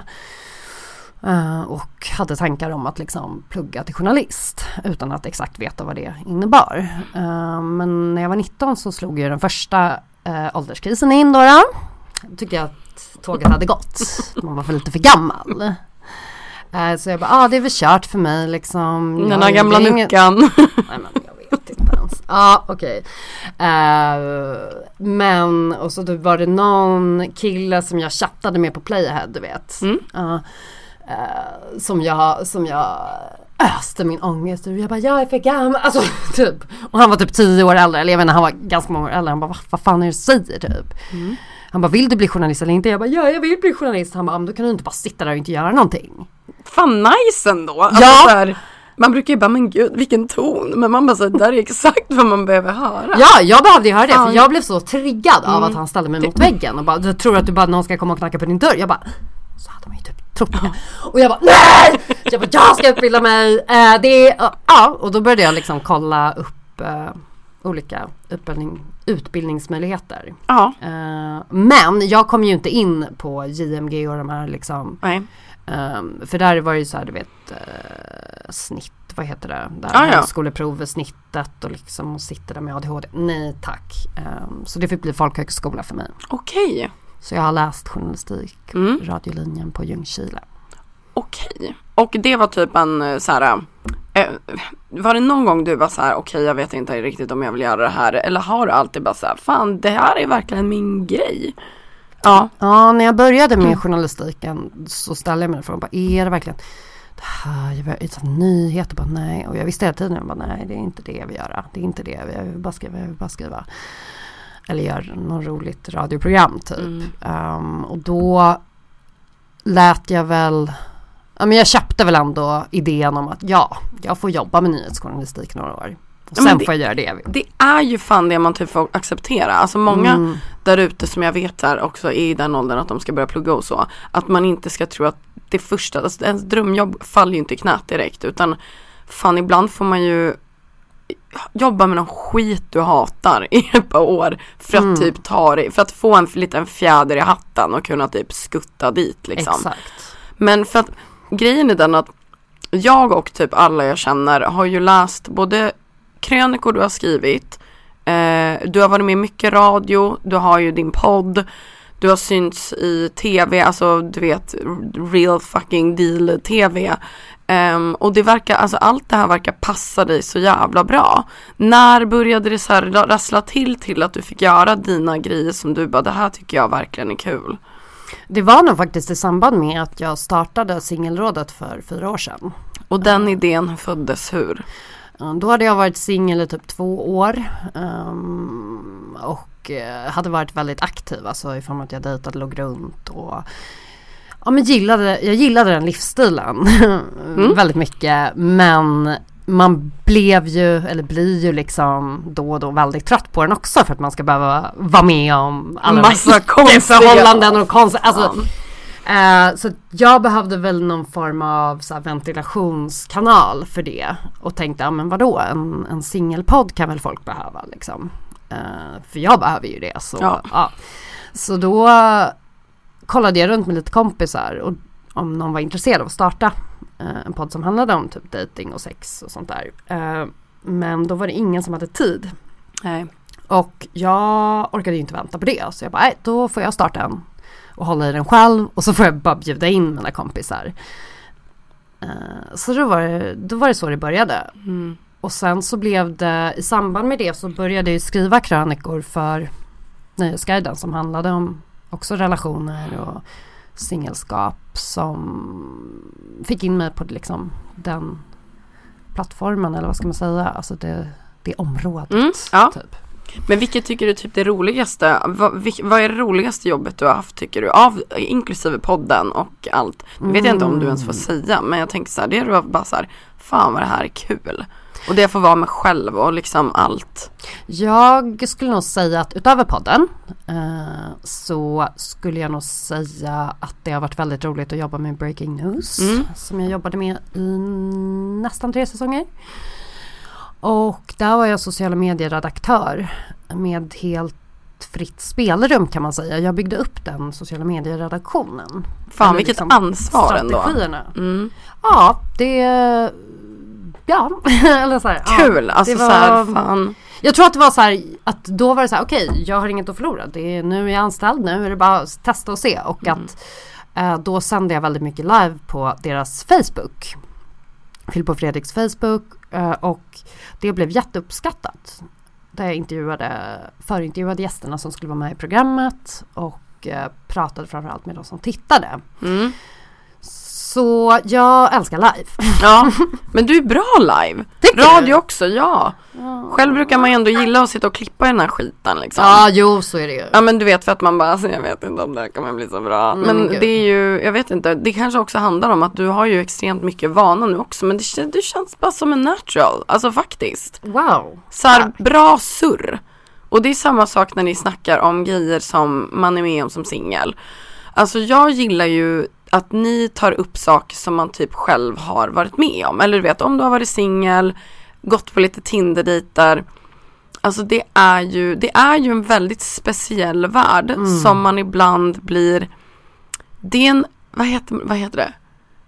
Och hade tankar om att liksom plugga till journalist utan att exakt veta vad det innebar. Men när jag var 19 så slog ju den första ålderskrisen in då. Tyckte jag att tåget hade gått. Man var för lite för gammal. Så jag bara, det är väl kört för mig liksom. Den här gamla nuckan. Nej, men jag vet inte ens. Okej. Men, och så då var det någon kille som jag chattade med på Playhead, du vet. Som jag öste min ångest och jag bara, jag är för gammal, alltså typ. Och han var typ 10 år äldre, eller jag vet inte, han var ganska många år äldre. Han bara, vad fan är det du säger typ? Han bara, vill du bli journalist eller inte? Jag bara, ja, jag vill bli journalist. Han bara, då kan du inte bara sitta där och inte göra någonting. Fan nice ändå. Alltså, ja. Här, man brukar ju bara, men gud, vilken ton. Men man bara, så där är exakt vad man behöver höra. Ja, jag behövde höra det, för jag blev så triggad av att han ställde mig mot väggen och bara, du tror att du bara någon ska komma och knacka på din dörr? Jag bara, så hade man ju typ trott det. Och jag bara, nej! Jag ska utbilda mig. Och då började jag liksom kolla upp olika utbildningsmöjligheter. Men jag kom ju inte in på JMG och de här liksom. Nej. För där var det ju så här, du vet, snitt, vad heter det? Där högskoleprov, snittet och liksom och sitter där med ADHD. Nej tack. Så det fick bli folkhögskola för mig. Okej. Så jag har läst journalistik, radiolinjen på Ljungskile. Okej. Och det var typ en så här, var det någon gång du var så här, okej, jag vet inte riktigt om jag vill göra det här, eller har du alltid bara så här, fan, det här är verkligen min grej? Ja, när jag började med journalistiken så ställde jag mig frågan, bara, är det verkligen det här, jag vill ta nyheter, bara nej, och jag visste hela tiden, jag bara, nej, det är inte det jag vill göra, det är inte det, jag vill bara skriva. Eller gör något roligt radioprogram typ. Och då lät jag väl Ja, men jag köpte väl ändå idén om att jag får jobba med nyhetsjournalistik några år. Och sen får jag göra det jag vill. Det är ju fan det man typ får acceptera. Alltså många där ute som jag vet här också är i den åldern att de ska börja plugga och så. Att man inte ska tro att det första, alltså ens drömjobb faller ju inte i knät direkt. Utan fan ibland får man ju jobba med någon skit du hatar i ett par år. För att typ ta det, för att få en liten fjäder i hatten och kunna typ skutta dit liksom. Exakt. Men för att grejen är den att jag och typ alla jag känner har ju läst både krönikor du har skrivit, du har varit med i mycket radio, du har ju din podd, du har synts i tv, alltså du vet real fucking deal tv, och det verkar, alltså allt det här verkar passa dig så jävla bra. När började det så här rassla till att du fick göra dina grejer som du bara, det här tycker jag verkligen är kul? Det var nog faktiskt i samband med att jag startade Singelrådet för 4 år sedan. Och den idén föddes hur? Då hade jag varit singel i typ 2 år och hade varit väldigt aktiv, alltså i form av att jag dejtade, låg runt och men jag gillade den livsstilen väldigt mycket, men man blir ju liksom då och då väldigt trött på den också för att man ska behöva vara med om alla massa konstiga förhållanden och alltså, så jag behövde väl någon form av så här ventilationskanal för det och tänkte, men vadå, en singelpodd kan väl folk behöva liksom, för jag behöver ju det så, så då kollade jag runt med lite kompisar och om någon var intresserad av att starta en podd som handlade om typ dating och sex och sånt där, men då var det ingen som hade tid. Nej. Och jag orkade ju inte vänta på det, så jag bara, nej, då får jag starta en och hålla i den själv och så får jag bara bjuda in mina kompisar. Så då var det så det började. Och sen så blev det, i samband med det så började jag skriva krönikor för Nöjesguiden som handlade om också relationer och singelskap, som fick in mig på liksom den plattformen, eller vad ska man säga, alltså det området typ. Men vilket tycker du typ det roligaste, vad är det roligaste jobbet du har haft tycker du, inklusive podden och allt? Nu vet jag inte om du ens får säga, men jag tänker så här, det är bara så här, fan vad det här är kul. Och det får vara mig själv och liksom allt. Jag skulle nog säga att utöver podden så skulle jag nog säga att det har varit väldigt roligt att jobba med Breaking News som jag jobbade med i nästan 3 säsonger. Och där var jag sociala medieredaktör med helt fritt spelrum kan man säga. Jag byggde upp den sociala medieredaktionen. Fan, vilket liksom ansvar ändå. Ja, det... Ja, eller så här. Kul, alltså var, så här, fan. Jag tror att det var så här, att då var det så här, okej, jag har inget att förlora. Nu är jag anställd, nu är det bara att testa och se. Och att då sände jag väldigt mycket live på deras Facebook. Filip och Fredriks Facebook. Och det blev jätteuppskattat. Där jag förintervjuade gästerna som skulle vara med i programmet. Och pratade framförallt med de som tittade. Så jag älskar live. Ja, men du är bra live. Radio också, ja. Själv brukar man ju ändå gilla att sitta och klippa i den här skiten liksom. Ja, jo, så är det ju. Ja, men du vet, för att man bara, alltså, jag vet inte om det här kommer bli så bra. Men det är ju, jag vet inte, det kanske också handlar om att du har ju extremt mycket vana nu också. Men det känns bara som en natural, alltså faktiskt. Wow. Så här, bra surr. Och det är samma sak när ni snackar om grejer som man är med om som singel. Alltså jag gillar ju att ni tar upp saker som man typ själv har varit med om. Eller du vet, om du har varit singel, gått på lite Tinder-dejter. Alltså det är ju en väldigt speciell värld som man ibland blir... Det är en, vad heter det?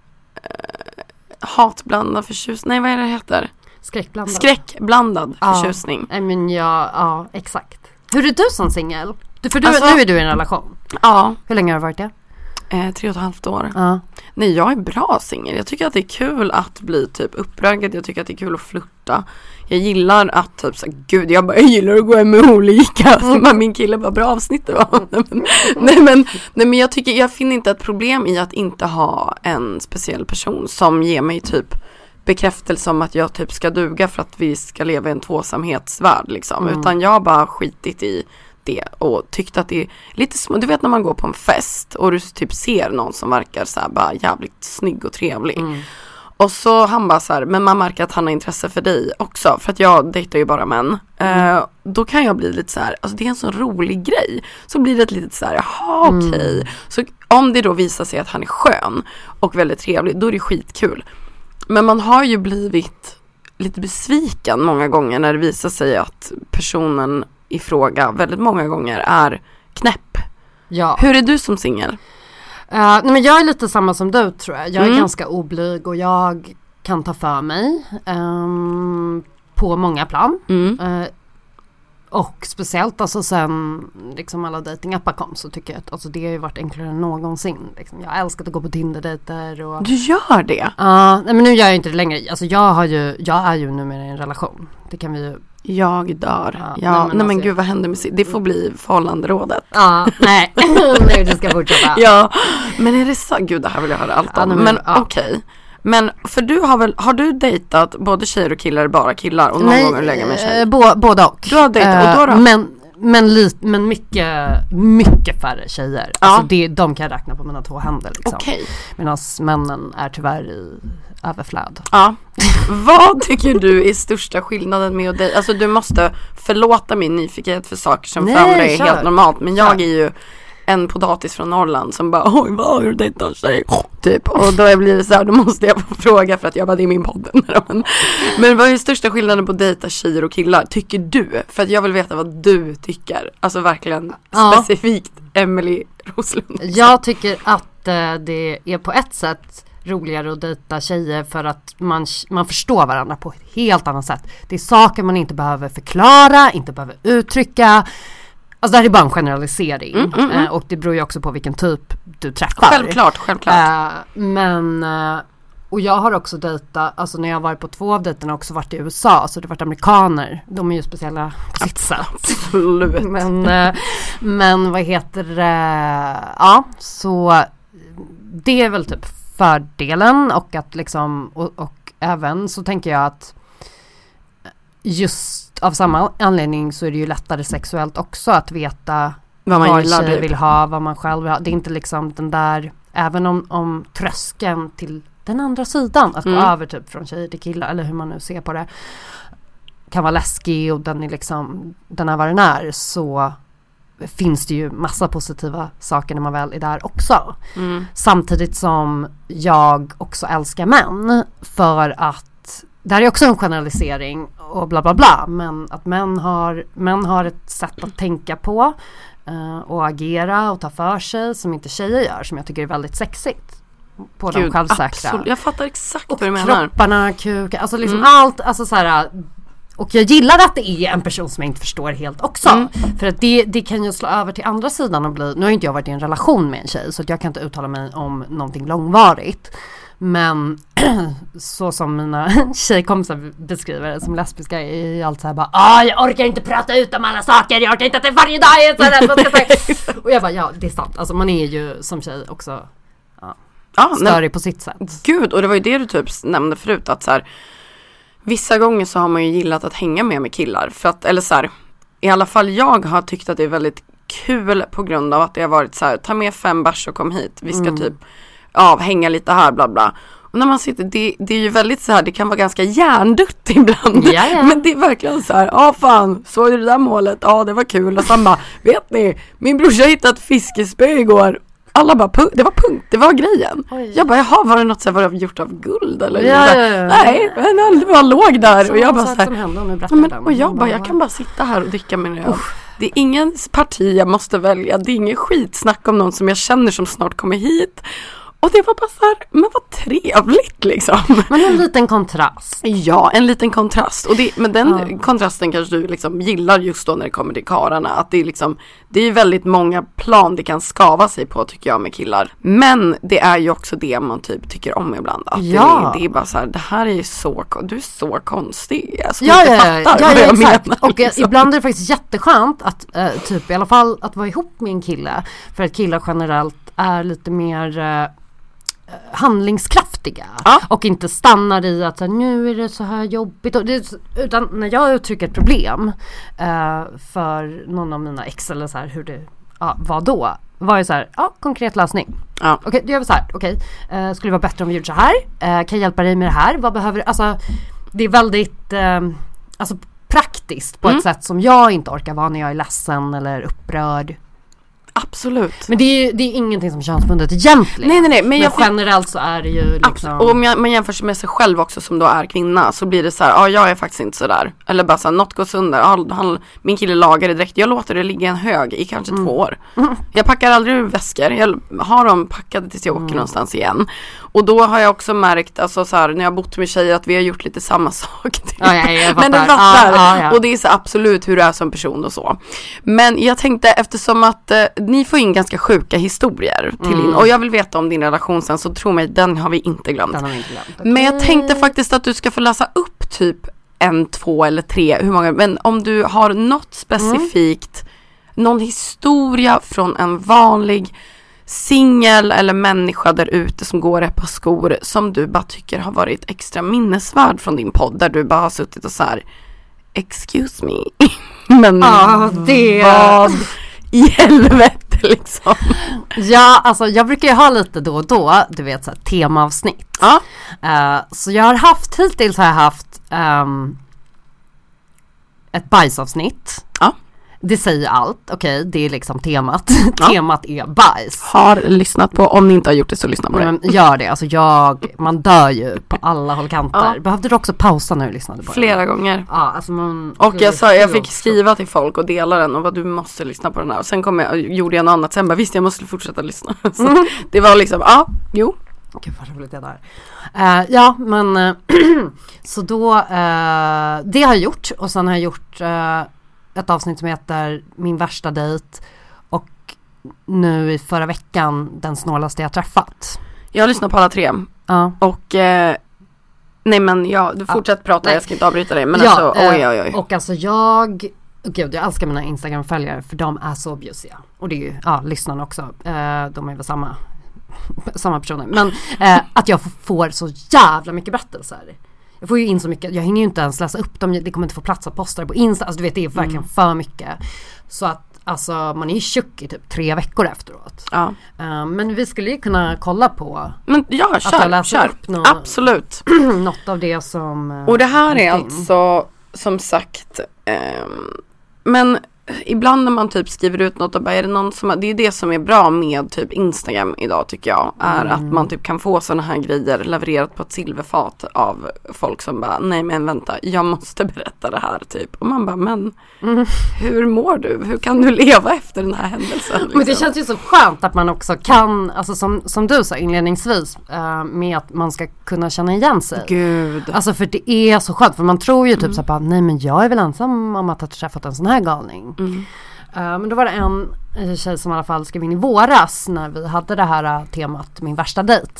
Hatblandad förtjusning. Nej, vad är det heter? Skräckblandad förtjusning. Men ja, exakt. Hur är du som singel? För nu är du i en relation. Ja. Hur länge har du varit det? 3,5 år. Nej, jag är bra singel. Jag tycker att det är kul att bli typ uppragad. Jag tycker att det är kul att flirta. Jag gillar att typ så, gud, jag gillar att gå hem med olika. Min kille bara, bra avsnitt va? Nej men jag finner inte ett problem i att inte ha en speciell person som ger mig typ bekräftelse om att jag typ ska duga för att vi ska leva i en tvåsamhetsvärld liksom. Utan jag har bara skitit i det och tyckte att det är lite du vet när man går på en fest och du typ ser någon som verkar så här bara jävligt snygg och trevlig. Och så han bara så här, men man märker att han har intresse för dig också. För att jag dejtar ju bara män. Då kan jag bli lite så här, alltså det är en så rolig grej. Så blir det lite så här, jaha okej. Så om det då visar sig att han är skön och väldigt trevlig, då är det skitkul. Men man har ju blivit lite besviken många gånger när det visar sig att personen i fråga väldigt många gånger är knäpp. Ja. Hur är du som singel? Nej, men jag är lite samma som du, tror jag. Jag är ganska oblyg och jag kan ta för mig på många plan. Och speciellt alltså sen liksom alla datingappar kom, så tycker jag att alltså, det har ju varit enklare än någonsin. Liksom. Jag har älskat att gå på Tinder-dejter. Och... Du gör det? Nej, men nu gör jag inte det längre. Alltså, jag är ju numera i en relation. Det kan vi ju... Jag dör. Nej, men gud, vad händer med det? får bli förhållanderådet. Nej, det ska fortsätta. Ja, men är det så? Gud, det här vill jag höra allt om. Men okej. Men för du har du dejtat både tjejer och killar, bara killar, och någon gång lägga med tjejer? Båda och. Du har dejtat, och då? Men mycket färre tjejer. Ja. Alltså de kan jag räkna på mina 2 händer liksom. Okay. Medan männen är tyvärr i överflöd. Ja. Vad tycker du är största skillnaden med att dejta? Alltså du måste förlåta min nyfikenhet för saker som för andra är helt normalt. Men jag är ju en potatis från Norrland som bara, oj, vad har du dejtat sig? Typ. Och då blir det så här, då måste jag få fråga för att jag bara, det är min podd. Men vad är största skillnaden på att dejta tjejer och killar, tycker du? För att jag vill veta vad du tycker. Alltså verkligen specifikt Emily Roslund. Jag tycker att det är på ett sätt roligare att dejta tjejer för att man förstår varandra på ett helt annat sätt. Det är saker man inte behöver förklara, inte behöver uttrycka. Alltså det här är bara en generalisering. Och det beror ju också på vilken typ du träffar. Självklart. Och jag har också dejtat, alltså när jag har varit på 2 av dejterna också varit i USA, så det har varit amerikaner. De är ju speciella på sitt sätt. Absolut. Men vad heter det? Ja, så det är väl typ fördelen, och att liksom och även så tänker jag att just av samma anledning så är det ju lättare sexuellt också att veta vad tjejer vill ha, vad man själv vill ha. Det är inte liksom den där, även om tröskeln till den andra sidan att gå över typ från tjejer till killar, eller hur man nu ser på det, kan vara läskig och den är liksom, den är vad den är, så finns det ju massa positiva saker när man väl är där också. Samtidigt som jag också älskar män, för att det här är också en generalisering och bla bla bla, men att män har ett sätt att tänka på och agera och ta för sig som inte tjejer gör, som jag tycker är väldigt sexigt på de självsäkra. Absolut. Jag fattar exakt vad du menar. Kropparna, kuken, alltså liksom allt, alltså så här. Och jag gillar att det är en person som jag inte förstår helt också. För att det kan ju slå över till andra sidan och bli... Nu har inte jag varit i en relation med en tjej, så att jag kan inte uttala mig om någonting långvarigt. Men så som mina tjejkompisar beskriver det som lesbiska är allt så här bara, jag orkar inte prata ut om alla saker, jag orkar inte att det varje dag är så där. Och jag bara, ja, det är sant. Alltså man är ju som tjej också störig på sitt sätt. Gud, och det var ju det du typ nämnde förut, att så här, vissa gånger så har man ju gillat att hänga med killar. För att, eller så här, i alla fall jag har tyckt att det är väldigt kul på grund av att det har varit så här, ta med 5 bärs och kom hit. Vi ska typ hänga lite här, bla bla. Och när man sitter, det är ju väldigt så här, det kan vara ganska hjärndött ibland. Ja. Men det är verkligen så här, fan, såg du det där målet? Ja, det var kul. Och sen bara, vet ni, min brorsa hittade ett fiskespö igår. Alla bara, det var punkt, det var grejen. Oj. Jag bara, jaha, var det något så här, var det gjort av guld? Eller? Nej, det var låg där. Så och jag bara så här, och jag bara, jag kan bara sitta här och dricka min öl. Det är ingen parti jag måste välja. Det är ingen skitsnack om någon som jag känner som snart kommer hit. Och det var bara så här, men vad trevligt liksom. Men en liten kontrast. Ja, en liten kontrast. Och men den kontrasten kanske du liksom gillar just då när det kommer till karlarna. Att det är liksom, det är väldigt många plan det kan skava sig på, tycker jag, med killar. Men det är ju också det man typ tycker om ibland. Att det är bara så här, det här är så, du är så konstig. Jag fattar vad jag menar. Och liksom. Ibland är det faktiskt jätteskönt att typ i alla fall att vara ihop med en kille. För att killar generellt är lite mer handlingskraftiga. häftiga. Och inte stannar i att så här, nu är det så här jobbigt. Utan när jag uttrycker ett problem för någon av mina ex eller så här, hur det var då. Var ju så här, konkret lösning. Okej, då gör vi så här. Okej, skulle det vara bättre om vi gjorde så här? Kan jag hjälpa dig med det här? Vad behöver du? Alltså, det är väldigt praktiskt på ett sätt som jag inte orkar vara när jag är ledsen eller upprörd. Absolut. Men det är ingenting som könsbundet egentligen. Nej. Men generellt så är det ju liksom... Och om man jämför sig med sig själv också som då är kvinna, så blir det så här, jag är faktiskt inte så där. Eller bara så här, något går sönder. Min kille lagar det direkt. Jag låter det ligga i en hög i kanske 2 år. Jag packar aldrig ur väskor. Jag har dem packade tills jag åker någonstans igen. Och då har jag också märkt, alltså så här, när jag bott med tjejer, att vi har gjort lite samma sak. Men det fattar. Och det är så absolut hur du är som person och så. Men jag tänkte, eftersom att ni får in ganska sjuka historier till in. Och jag vill veta om din relation sen, så tro mig, den har vi inte glömt. Okay. Men jag tänkte faktiskt att du ska få läsa upp typ 1, 2 eller 3, hur många. Men om du har något specifikt, någon historia från en vanlig singel eller människa där ute som går ett par skor som du bara tycker har varit extra minnesvärd från din podd, där du bara har suttit och så här, excuse me. Men vad i helvete liksom. Ja, alltså jag brukar ju ha lite då och då, du vet, så här, temaavsnitt. Så jag har hittills har jag haft ett bajsavsnitt. Det säger allt, okej, det är liksom temat. Temat är bajs. Har lyssnat på, om ni inte har gjort det så lyssna på det. Men gör det, alltså man dör ju på alla hållkanter. Behövde du också pausa när du lyssnade på flera gånger. Alltså och jag fick skriva till folk och dela den och vad du måste lyssna på den här. Och sen gjorde jag något annat, sen bara visst jag måste fortsätta lyssna. Så det var liksom, Gud vad roligt det där. Men så då det har jag gjort, och sen har jag gjort ett avsnitt som heter Min värsta dejt, och nu i förra veckan Den snålaste jag träffat. Jag har lyssnat på alla 3. Och nej men du fortsätter prata, jag ska inte avbryta dig. Men alltså, oj. Och alltså jag älskar mina Instagram-följare, för de är så bjussiga. Och det är ju, lyssnarna också. De är väl samma personer. Men att jag får så jävla mycket berättelser. Jag får ju in så mycket, jag hinner ju inte ens läsa upp dem, det kommer inte få plats att posta på Insta, alltså du vet, det är verkligen för mycket. Så att alltså man är ju tjock i typ 3 veckor efteråt. Men vi skulle ju kunna kolla på. Men kör. Upp absolut. Något av det som och det här är alltså som sagt men ibland när man typ skriver ut något och bara, är det någon som, det är det som är bra med typ Instagram idag tycker jag, är att man typ kan få såna här grejer levererat på ett silverfat av folk som bara, nej men vänta, jag måste berätta det här typ. Och man bara, men hur mår du? Hur kan du leva efter den här händelsen? Liksom? Men det känns ju så skönt att man också kan, alltså som du sa inledningsvis, med att man ska kunna känna igen sig. Gud. Alltså för det är så skönt, för man tror ju typ så här, nej men jag är väl ensam om att ha träffat en sån här galning. Men då var det en tjej som i alla fall skrev in i våras när vi hade det här temat Min värsta dejt.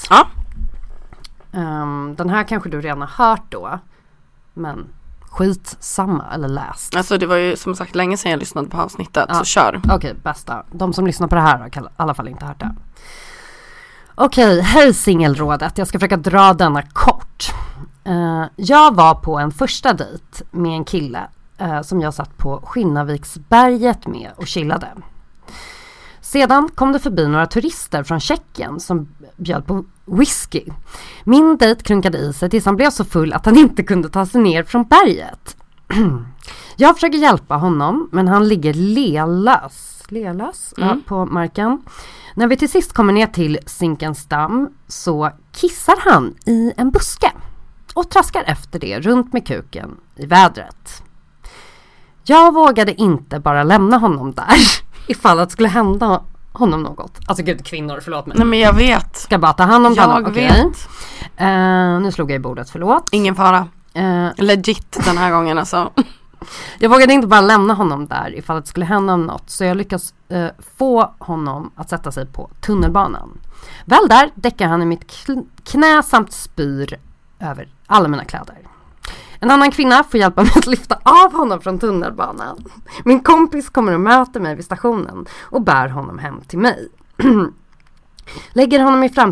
Den här kanske du redan har hört då, men skitsamma, eller läst. Alltså det var ju som sagt länge sedan jag lyssnade på avsnittet, så kör. Okej, bästa. De som lyssnar på det här har i alla fall inte hört det. Okej, hej singelrådet. Jag ska försöka dra denna kort. Jag var på en första dejt med en kille som jag satt på Skinnarviksberget med och chillade. Sedan kom det förbi några turister från Tjeckien som bjöd på whisky. Min dejt klunkade i sig tills han blev så full att han inte kunde ta sig ner från berget. Jag försöker hjälpa honom, men han ligger lelös på marken. När vi till sist kommer ner till Zinkensdamm så kissar han i en buske och traskar efter det runt med kuken i vädret. Jag vågade inte bara lämna honom där ifall att skulle hända honom något. Alltså gud, kvinnor, förlåt mig. Nej men jag vet. Ska bara ta hand om honom. Jag vet. Nu slog jag i bordet, förlåt. Ingen fara. Legit den här gången alltså. Jag vågade inte bara lämna honom där ifall att det skulle hända något, så jag lyckas få honom att sätta sig på tunnelbanan. Väl där däckar han i mitt knä samt spyr över alla mina kläder. En annan kvinna får hjälpa mig att lyfta av honom från tunnelbanan. Min kompis kommer och möter mig vid stationen och bär honom hem till mig. Lägger honom i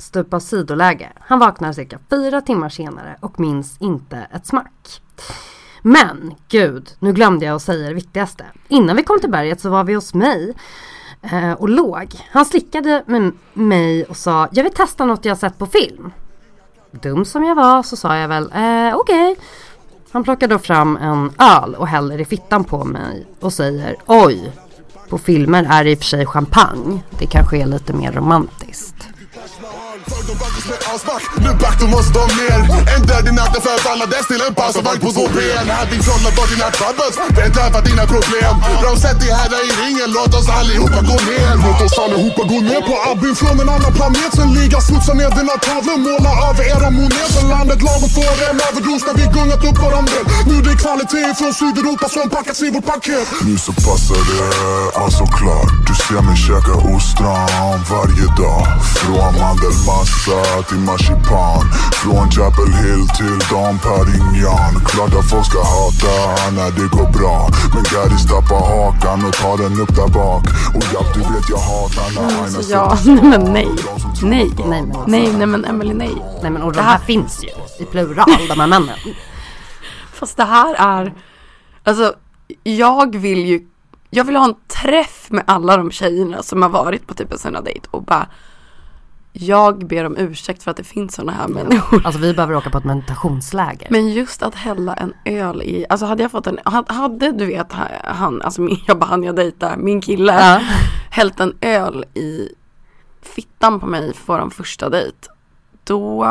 stupa sidoläge. Han vaknar cirka 4 timmar senare och minns inte ett smack. Men gud, nu glömde jag att säga det viktigaste. Innan vi kom till berget så var vi hos mig och låg. Han slickade med mig och sa, jag vill testa något jag sett på film. Dum som jag var så sa jag väl, okej. Han plockar då fram en öl och häller i fittan på mig och säger, oj, på filmer är det i och för sig champagne. Det kanske är lite mer romantiskt. De backar med avsmack, nu back du måste de ner. En död i natten för Bangladesh till en pausavagn på 2 ben. Allting trollar bort dina troubles, vet över dina problem. De sätter dig här i ringen, låt oss allihopa gå ner. Låt oss allihopa gå ner på Abin från en annan planet. Sen liga smutsa ner dina tavlor, måla över era moneter. Landet lagom får en överdos när vi gungat upp varandra. Nu det är kvalitet från Sydeuropa som packats i vårt paket. Nu så passar det, alltså klart. Du ser mig käka ostron varje dag. Från mandelmassa till marsipan, från Chapel Hill till Dom Perignon. Klart att folk ska hata när det går bra, men Gary stappar hakan och tar den upp där bak. Och ja, du vet jag hatar när Aina nej men Emily, nej. Nej men och det här finns ju i plural, de här männen. Fast det här är, alltså jag vill ha en träff med alla de tjejerna som har varit på typ en sån här dejt och bara, jag ber om ursäkt för att det finns såna här människor. Alltså vi behöver åka på ett meditationsläger. Men just att hälla en öl i, alltså hade jag fått hade du vet han, alltså jag dejtar min kille, hällt en öl i fittan på mig för vår första dejt, då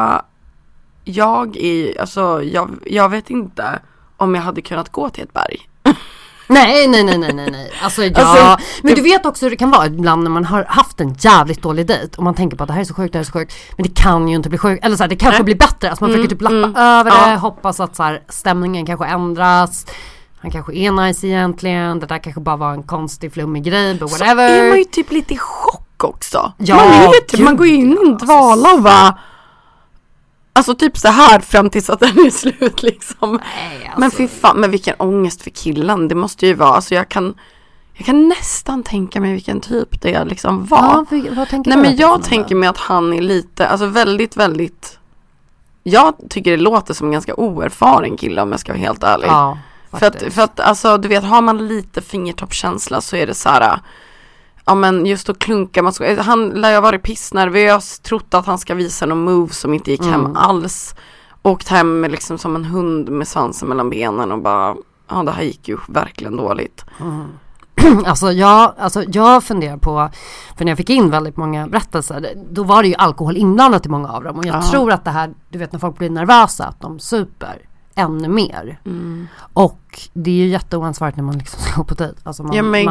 jag vet inte om jag hade kunnat gå till ett berg. Nej. Alltså, men du vet också hur det kan vara ibland när man har haft en jävligt dålig dejt och man tänker på att det här är så sjukt, men det kan ju inte bli sjukt. Eller så här, det kanske blir bättre. Alltså man försöker typ lappa över det, hoppas att så här, stämningen kanske ändras. Han kanske är nice egentligen. Det där kanske bara var en konstig flummig grej, but whatever. Så är man ju typ lite i chock också. Ja, man går ju in i en dvala och bara, alltså typ så här fram tills att den är slut liksom. Nej, alltså. Men fy fan, men vilken ångest för killen. Det måste ju vara, alltså jag kan nästan tänka mig vilken typ det liksom var. Ja, vad tänker du? Nej men jag tänker mig att han är lite, alltså väldigt, väldigt, jag tycker det låter som en ganska oerfaren kille om jag ska vara helt ärlig. Ja, för att alltså du vet, har man lite fingertoppkänsla så är det så här. Ja men just att klunka, han lär ju ha varit pissnervös, trott att han ska visa någon move som inte gick hem alls. Åkt hem med liksom som en hund med svansen mellan benen och bara, ja det här gick ju verkligen dåligt. Alltså jag funderar på, för när jag fick in väldigt många berättelser, då var det ju alkohol inblandat i många av dem. Och jag tror att det här, du vet när folk blir nervösa, att de super ännu mer. Och det är ju jätteoansvarigt när man liksom ska gå på dejt. Alltså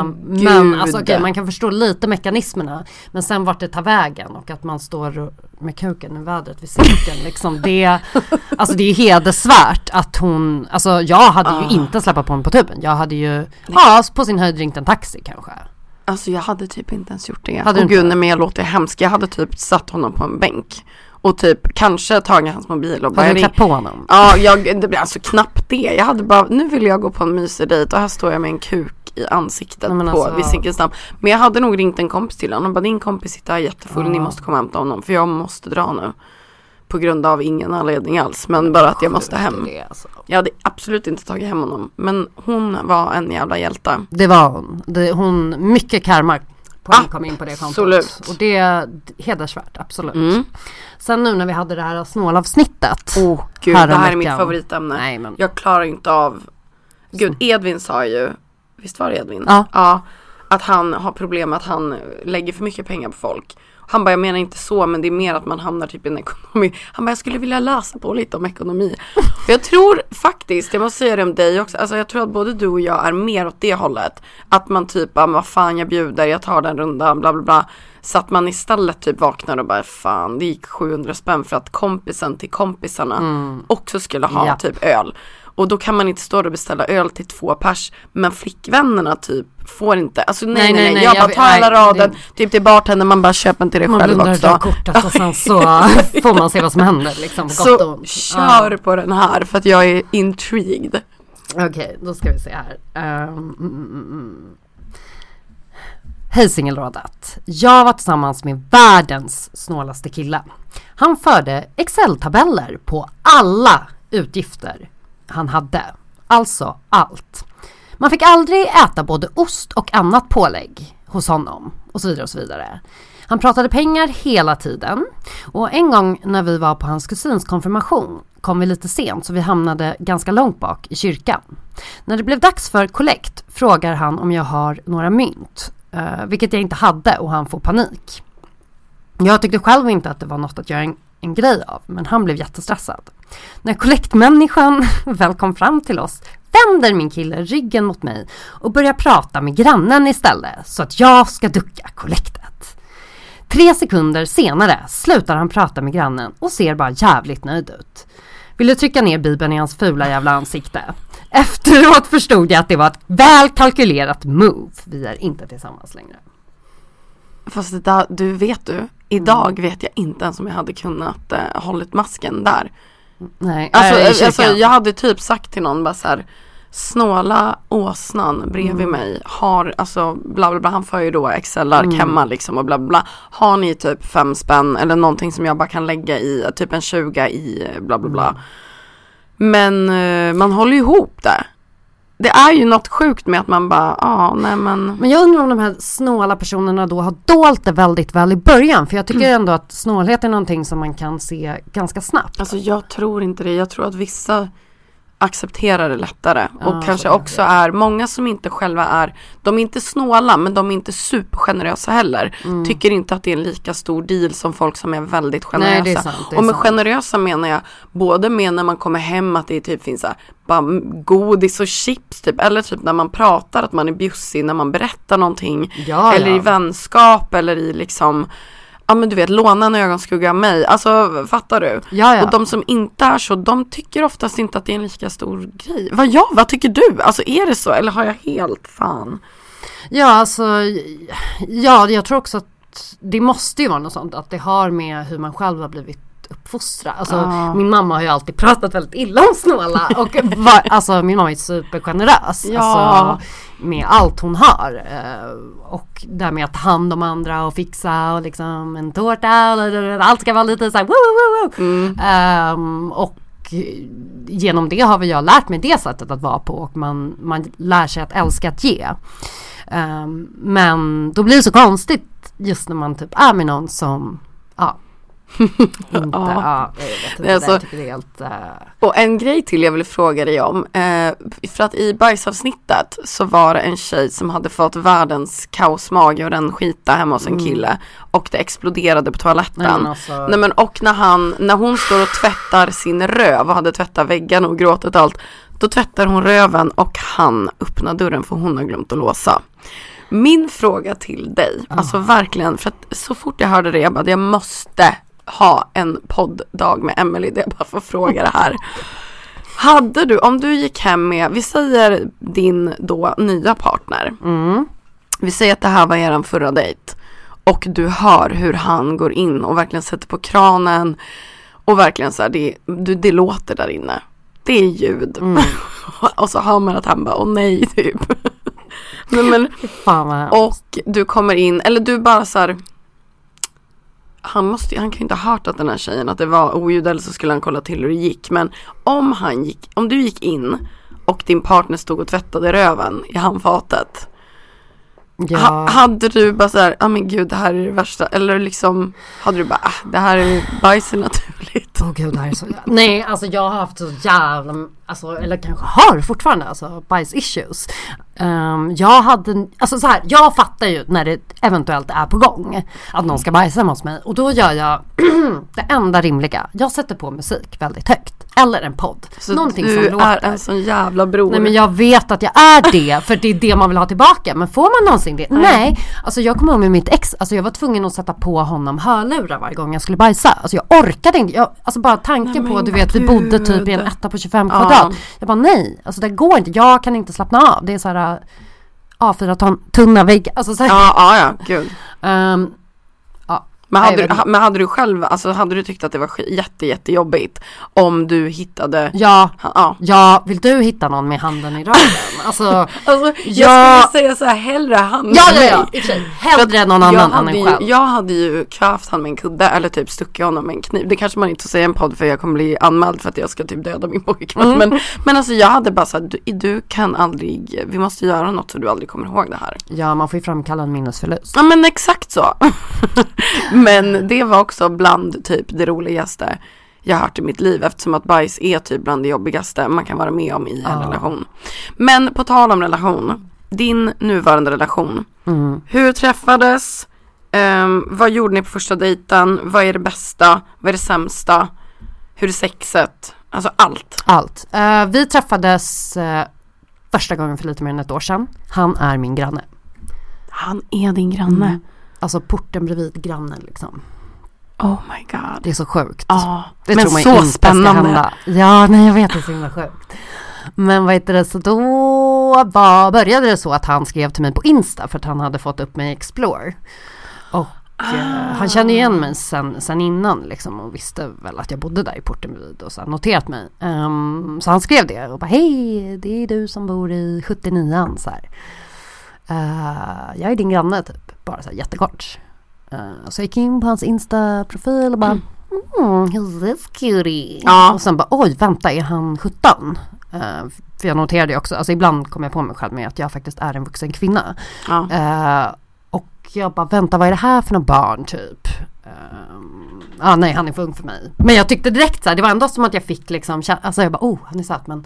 man kan förstå lite mekanismerna, men sen vart det tar vägen och att man står med kuken i vädret vid cirkeln liksom, det alltså det är ju hedersvärt att hon, alltså jag hade ju inte släppt på honom på tuben. Jag hade ju på sin höjd ringt en taxi kanske. Alltså jag hade typ inte ens gjort det. Och gud, men jag låter hemskt. Jag hade typ satt honom på en bänk och typ kanske tagit hans mobil och bara ringa på honom. Ja, det blir alltså knappt det. Jag hade bara, nu vill jag gå på en mysig dejt och här står jag med en kuk i ansiktet vid Zinkensdamm. Men jag hade nog ringt en kompis till honom och bara, din kompis sitter här jättefull, ni måste komma och hämta honom för jag måste dra nu. På grund av ingen anledning alls, men bara att jag måste hem. Jag hade absolut inte tagit hem honom, men hon var en jävla hjälta. Det var hon. Hon mycket karma kom in på det kontot. Absolut. Och det är hedersvärt, absolut. Sen nu när vi hade det här snålavsnittet. Gud, det här är mitt favoritämne. Nej, men. Jag klarar inte av. Gud, Edvin sa ju, visst var det Edvin? Ja, att han har problem med att han lägger för mycket pengar på folk. Han bara, jag menar inte så, men det är mer att man hamnar typ i en ekonomi. Han bara, jag skulle vilja läsa på lite om ekonomi. För jag tror faktiskt, jag måste säga det om dig också, alltså jag tror att både du och jag är mer åt det hållet. Att man typ, vad fan jag bjuder, jag tar den rundan, bla bla bla. Så att man istället typ vaknar och bara, fan det gick 700 spänn för att kompisen till kompisarna också skulle ha typ öl. Och då kan man inte stå och beställa öl till 2 pers. Men flickvännerna typ får inte. Alltså nej. Jag bara tar hela raden. Typ till bartender, man bara köper en till dig själv också. Man kortet och sen så får man se vad som händer. Liksom, så kör på den här för att jag är intrigued. Okej, då ska vi se här. Hej singelrådet. Jag var tillsammans med världens snålaste kille. Han förde Excel-tabeller på alla utgifter han hade. Alltså allt. Man fick aldrig äta både ost och annat pålägg hos honom. Och så vidare och så vidare. Han pratade pengar hela tiden. Och en gång när vi var på hans kusins konfirmation kom vi lite sent så vi hamnade ganska långt bak i kyrkan. När det blev dags för kollekt frågar han om jag har några mynt. Vilket jag inte hade och han får panik. Jag tyckte själv inte att det var något att göra en grej av, men han blev jättestressad. När kollektmänniskan väl kom fram till oss vänder min kille ryggen mot mig och börjar prata med grannen istället så att jag ska ducka kollektet. 3 sekunder senare slutar han prata med grannen och ser bara jävligt nöjd ut. Ville trycka ner Bibeln i hans fula jävla ansikte. Efteråt förstod jag att det var ett väl kalkylerat move. Vi är inte tillsammans längre. Fast det där, idag vet jag inte ens om jag hade kunnat hållit masken där. Nej, alltså jag hade typ sagt till någon bara så här: snåla åsnan bredvid mig har, alltså bla bla bla, han får ju då Excel-ark hemma liksom och bla bla. Har ni typ 5 spänn eller någonting som jag bara kan lägga i, typ en 20 i bla bla bla. Men man håller ju ihop det. Det är ju något sjukt med att man bara, nej men... Men jag undrar om de här snåla personerna då har dolt det väldigt väl i början. För jag tycker ändå att snålhet är någonting som man kan se ganska snabbt. Alltså jag tror inte det. Jag tror att vissa accepterar det lättare. Och kanske också är många som inte själva är, de är inte snåla men de är inte supergenerösa heller. Tycker inte att det är en lika stor deal som folk som är väldigt generösa. Nej, det är sant, det är och med sant. Generösa menar jag både med när man kommer hem att det typ finns bara godis och chips typ, eller typ när man pratar att man är bjussig när man berättar någonting, eller i vänskap eller i liksom, ja men du vet, låna en ögonskugga av mig. Alltså, fattar du? Ja. Och de som inte är så, de tycker oftast inte att det är en lika stor grej. Vad tycker du? Alltså, är det så? Eller har jag helt fan? Ja, alltså, jag tror också att det måste ju vara något sånt. Att det har med hur man själv har blivit uppfostrad. Alltså, min mamma har ju alltid pratat väldigt illa om snåla. Och alltså, min mamma är supergenerös. Ja. Alltså, med allt hon har. Och där med att ta hand om andra och fixa och liksom en tårta. Allt ska vara lite så här och genom det har jag lärt mig det sättet att vara på. Och man lär sig att älska att ge. Men då blir det så konstigt just när man typ är med någon som Och en grej till jag vill fråga dig om, för att i bajsavsnittet så var det en tjej som hade fått världens kaosmage och den skita hemma hos en kille och det exploderade på toaletten. Och när hon står och tvättar sin röv och hade tvättat väggarna och gråtit allt, då tvättar hon röven och han öppnar dörren för hon har glömt att låsa. Min fråga till dig, alltså verkligen, för att så fort jag hörde det, jag bara, jag måste ha en podddag med Emily, det jag bara får fråga det här. Hade du, om du gick hem med, vi säger din då nya partner, vi säger att det här var eran förra dejt och du hör hur han går in och verkligen sätter på kranen och verkligen så här, det låter där inne, det är ljud och så hör man att han bara, nej typ. Men, och du kommer in, eller du bara så här, han kan ju inte ha hört att den här tjejen, att det var oljud, eller så skulle han kolla till hur det gick. Men om du gick in och din partner stod och tvättade röven i handfatet, hade du bara så här, men gud, det här är det värsta, eller liksom hade du bara, det här är bajsen naturligt. Gud, det här är så nej, alltså jag har haft så jävla, alltså, eller kanske har fortfarande, alltså bajs issues. Jag fattar ju när det eventuellt är på gång att någon ska bajsa hos mig, och då gör jag det enda rimliga. Jag sätter på musik väldigt högt eller en podd. Så någonting du som låter. Är en sån jävla bror. Nej, men jag vet att jag är det, för det är det man vill ha tillbaka. Men får man någonsin det? Nej. Alltså jag kommer ihåg med mitt ex, alltså jag var tvungen att sätta på honom hörlurar varje gång jag skulle bajsa. Alltså jag orkade inte. Alltså bara tanken på, du vet, vi bodde typ i en etta på 25 kvadrat. Jag bara nej, alltså det går inte. Jag kan inte slappna av. Det är så här A4 tunna väggar. Alltså så här. Ja, gud. Men hade du själv, alltså hade du tyckt att det var jättejobbigt om du hittade... Ja, vill du hitta någon med handen i röven? Alltså jag skulle säga så här, hellre han i och för sig. Hellre någon annan än en själv. Jag hade ju kvävt han med en kudde eller typ stuckit honom med en kniv. Det kanske man inte får säga i en podd för jag kommer bli anmäld för att jag ska typ döda min pojkvän. Men alltså jag hade bara såhär, du kan aldrig, vi måste göra något så du aldrig kommer ihåg det här. Ja, man får ju framkalla en minnesförlust. Ja, men exakt så. Men det var också bland typ det roligaste jag har hört i mitt liv, eftersom att bajs är typ bland det jobbigaste man kan vara med om i en relation. Men på tal om relation, din nuvarande relation, hur träffades, vad gjorde ni på första dejten, vad är det bästa, vad är det sämsta, hur är sexet, alltså allt. Vi träffades första gången för lite mer än ett år sedan. Han är min granne. Han är din granne? Alltså porten bredvid grannen liksom. Oh my god. Det är så sjukt. Det men tror man så inte spännande. Ja, nej jag vet, det är så himla sjukt. Men vad heter det, så då började det så att han skrev till mig på Insta för att han hade fått upp mig i Explore. Och han kände igen mig sen innan liksom, och visste väl att jag bodde där i porten bredvid och så noterat mig. Så han skrev det och bara, hej, det är du som bor i 79an så här. Jag är din granne typ, bara så här jättekort. Så jag gick in på hans Insta-profil och bara who's this cutie? Och sen bara, oj vänta, är han 17? För jag noterade också, alltså ibland kommer jag på mig själv med att jag faktiskt är en vuxen kvinna. Och jag bara, vänta, vad är det här för några barn typ? Nej, han är för ung för mig. Men jag tyckte direkt så här, det var ändå som att jag fick liksom, alltså jag bara, han är söt, men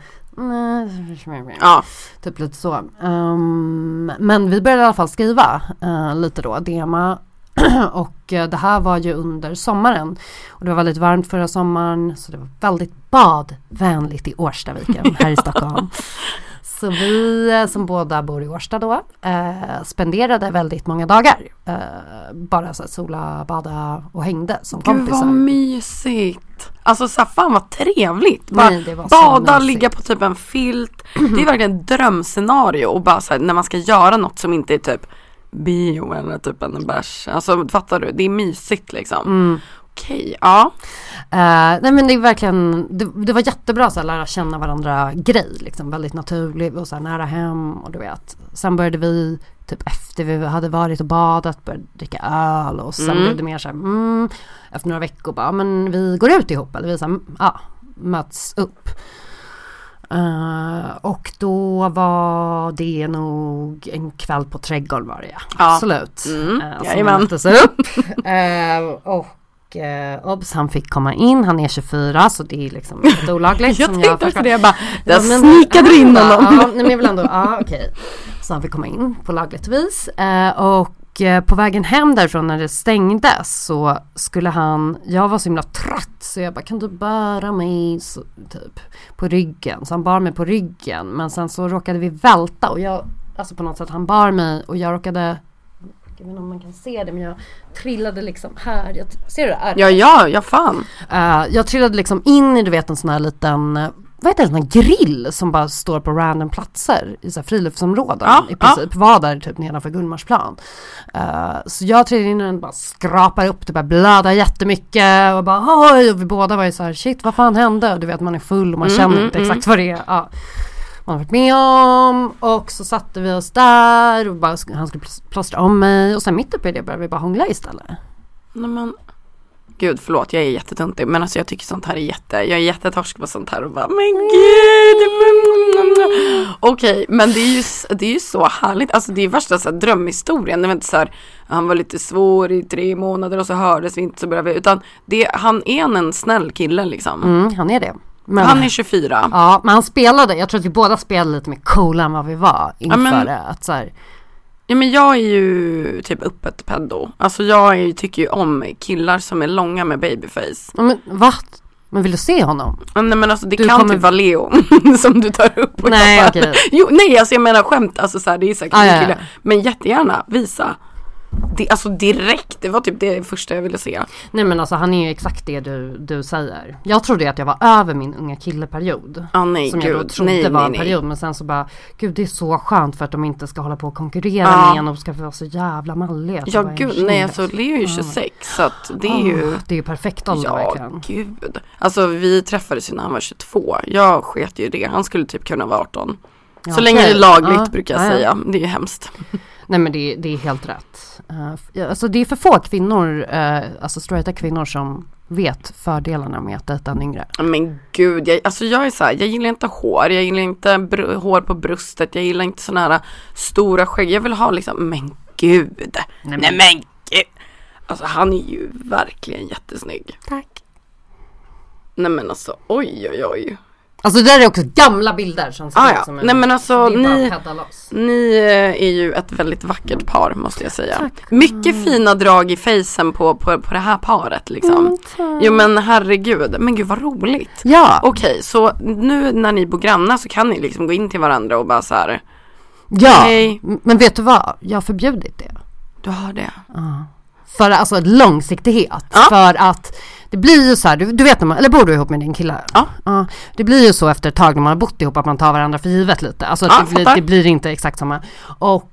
typ lite så. Men vi började i alla fall skriva lite då, DMa. Och det här var ju under sommaren. Och det var väldigt varmt förra sommaren, så det var väldigt badvänligt i Årstaviken här i Stockholm. Så vi som båda bor i Årsta då spenderade väldigt många dagar. Bara så här, sola, bada och hängde som kompisar. Gud vad mysigt. Alltså så fan vad trevligt. Nej, bada, ligga på typ en filt. Det är verkligen ett drömscenario. Och bara så här, när man ska göra något som inte är typ bio eller typ en bärs. Alltså fattar du? Det är mysigt liksom. Okej, ja. Nej men det är verkligen, det var jättebra så att lära känna varandra grej liksom, väldigt naturligt och så här nära hem och du vet. Sen började vi typ efter vi hade varit och badat började dricka öl och sen blev det mer så här, efter några veckor bara, men vi går ut ihop eller vi så här, möts upp. Och då var det nog en kväll på Trädgården var det, absolut. Som möttes upp. Och Obs, han fick komma in, han är 24 så det är liksom lite olagligt. Jag tänkte efter det, bara jag snikade in honom. Men jag vill ändå, okej. Så han fick komma in på lagligt vis. Och på vägen hem därifrån när det stängdes så skulle jag var så himla trött så jag bara, kan du bära mig så, typ på ryggen? Så han bar mig på ryggen, men sen så råkade vi välta och jag, alltså på något sätt han bar mig och jag råkade, jag vet inte om man kan se det, men jag trillade liksom här. Ser du det? Ja, fan. Jag trillade liksom in i, du vet, en sån här liten, vad heter det, en sån här grill som bara står på random platser i så här friluftsområden. I princip var där typ nedanför Gullmarsplan. Så jag trillade in och den bara skrapar upp, det bara blödar jättemycket och bara, oj, och vi båda var ju så här, shit, vad fan hände? Du vet, man är full och man känner inte exakt vad det är. Man har varit med om, och så satte vi oss där och bara, han skulle plåstra om mig och sen mitt uppe i det började vi bara hångla istället. Nej men, gud förlåt, jag är jättetöntig, men alltså jag tycker sånt här är jag är jättetorsk på sånt här och bara, men gud. Okej, men det är ju så härligt, alltså det är värsta så här drömhistorien, det var inte så här, han var lite svår i 3 månader och så hördes vi inte, så började vi, utan han är en snäll kille liksom. Han är det. Men, han är 24. Ja, men han spelade, jag tror att vi båda spelade lite mer coola än vad vi var inför det. Att så här, ja, men jag är ju typ öppet pedo. Alltså tycker ju om killar som är långa med babyface. Ja, men vad? Men vill du se honom? Nej, men alltså det kan typ vara Leo som du tar upp. Nej, okej. Jo, nej, alltså jag menar skämt, alltså så här, det är säkert en kille. Men jättegärna, visa. Alltså direkt, det var typ det första jag ville se. Nej men alltså han är ju exakt det du säger. Jag trodde att jag var över min unga killeperiod. Nej, som gud, jag då trodde var en period. Men sen så bara, gud det är så skönt för att de inte ska hålla på och konkurrera med en och ska vara så jävla malliga. Ja gud, nej alltså Leo är ju 26 så att det är ju... Det är ju perfekt ålder verkligen. Ja gud. Alltså vi träffades ju när han var 22. Jag sket ju det, han skulle typ kunna vara 18. Så länge det är lagligt brukar jag säga. Det är ju hemskt. Nej men det är helt rätt. Alltså det är för få kvinnor, alltså straighta kvinnor som vet fördelarna med att dejta en yngre. Men gud, jag är så här, jag gillar inte hår, jag gillar inte hår på bröstet, jag gillar inte såna här stora skägg. Jag vill ha liksom, men gud. Nej men gud. Alltså han är ju verkligen jättesnygg. Tack. Nej men alltså, oj. Alltså det där är också gamla bilder som ser ut som en... Nej men alltså ni är ju ett väldigt vackert par måste jag säga. Tack. Mycket fina drag i facen på det här paret liksom. Jo men herregud, men gud vad roligt. Ja. Okej, så nu när ni bor grannar så kan ni liksom gå in till varandra och bara så här. Ja, hej. Men vet du vad? Jag har förbjudit det. Du har det? Ja. För alltså långsiktighet. För att det blir ju så här, du vet när man, eller bor du ihop med din kille? Ja. Det blir ju så efter ett tag när man har bott ihop att man tar varandra för givet lite. Alltså det blir inte exakt samma. Och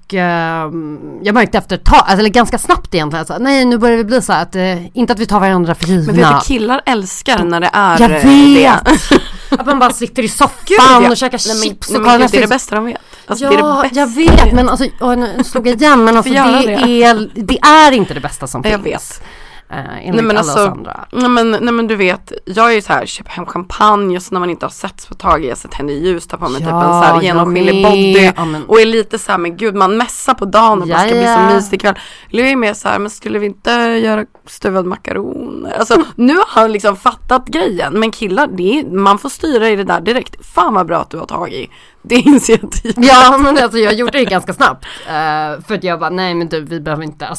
jag märkte efter ett tag, eller ganska snabbt egentligen, så, nej nu börjar det bli så här att inte att vi tar varandra för givna. Men vet du, killar älskar när det är jag vet. Det. Att man bara sitter i soffan och käkar chips och det är det bästa de vet. Alltså, ja, det är det bästa. Jag vet, men alltså, nu slog jag igen, men alltså, det är inte det bästa som finns. Jag vet. Nej men alltså, nej men du vet, jag är ju så här, köper hem champagne och så när man inte har sett på tag, jag sätter henne i ljus, tar på mig typ en så här genomskinlig body och är lite så här, men gud man mässar på dagen och bara ska bli så mysig ikväll. Leo är mer så här, men skulle vi inte göra stuvad makaroner? Alltså nu har han liksom fattat grejen, men killar, man får styra i det där direkt. Fan vad bra att du har tagit det initiativet. Ja men alltså jag gjorde det ganska snabbt för att jag bara, nej men du, vi behöver inte,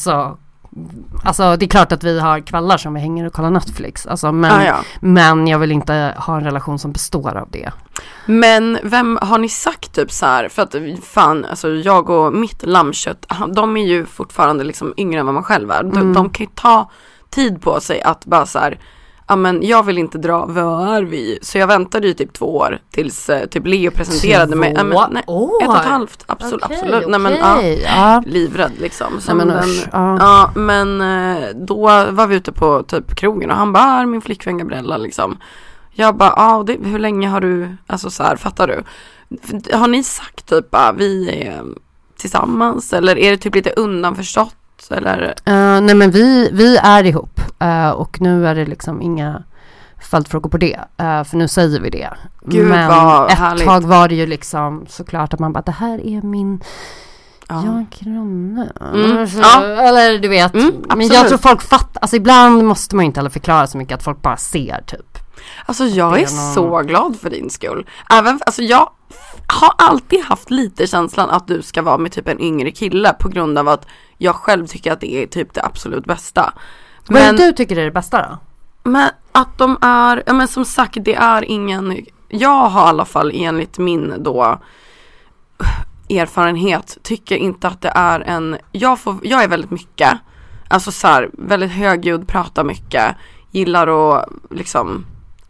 Alltså det är klart att vi har kvällar som vi hänger och kollar Netflix, alltså, men jag vill inte ha en relation som består av det. Men vem har ni sagt typ så här, för att fan, alltså jag och mitt lammkött, de är ju fortfarande liksom yngre än vad man själv är. De kan ju ta tid på sig att bara så här, men jag vill inte dra, vad är vi? Så jag väntade ju typ 2 år tills typ Leo presenterade mig. 1,5, absolut. Okay. Nej men livrädd liksom. Så men då var vi ute på typ krogen och han bara, min flickvän Gabriella liksom. Jag bara, hur länge har du, alltså så här, fattar du? Har ni sagt typ, vi är tillsammans eller är det typ lite undanförstått? Eller? Nej men vi är ihop och nu är det liksom inga följdfrågor på det, för nu säger vi det. Gud, men ett härligt. tag var det ju liksom såklart att man bara, det här är min granne. Eller du vet, men jag tror folk fattar, alltså ibland måste man ju inte heller förklara så mycket, att folk bara ser typ. Alltså jag är så glad för din skull. Alltså jag har alltid haft lite känslan att du ska vara med typ en yngre kille på grund av att jag själv tycker att det är typ det absolut bästa. Men du tycker det är det bästa då? Men att de är, men som sagt, det är ingen, jag har i alla fall enligt min då erfarenhet tycker inte att det är en, jag är väldigt mycket, alltså så här, väldigt högljudd, pratar mycket, gillar att liksom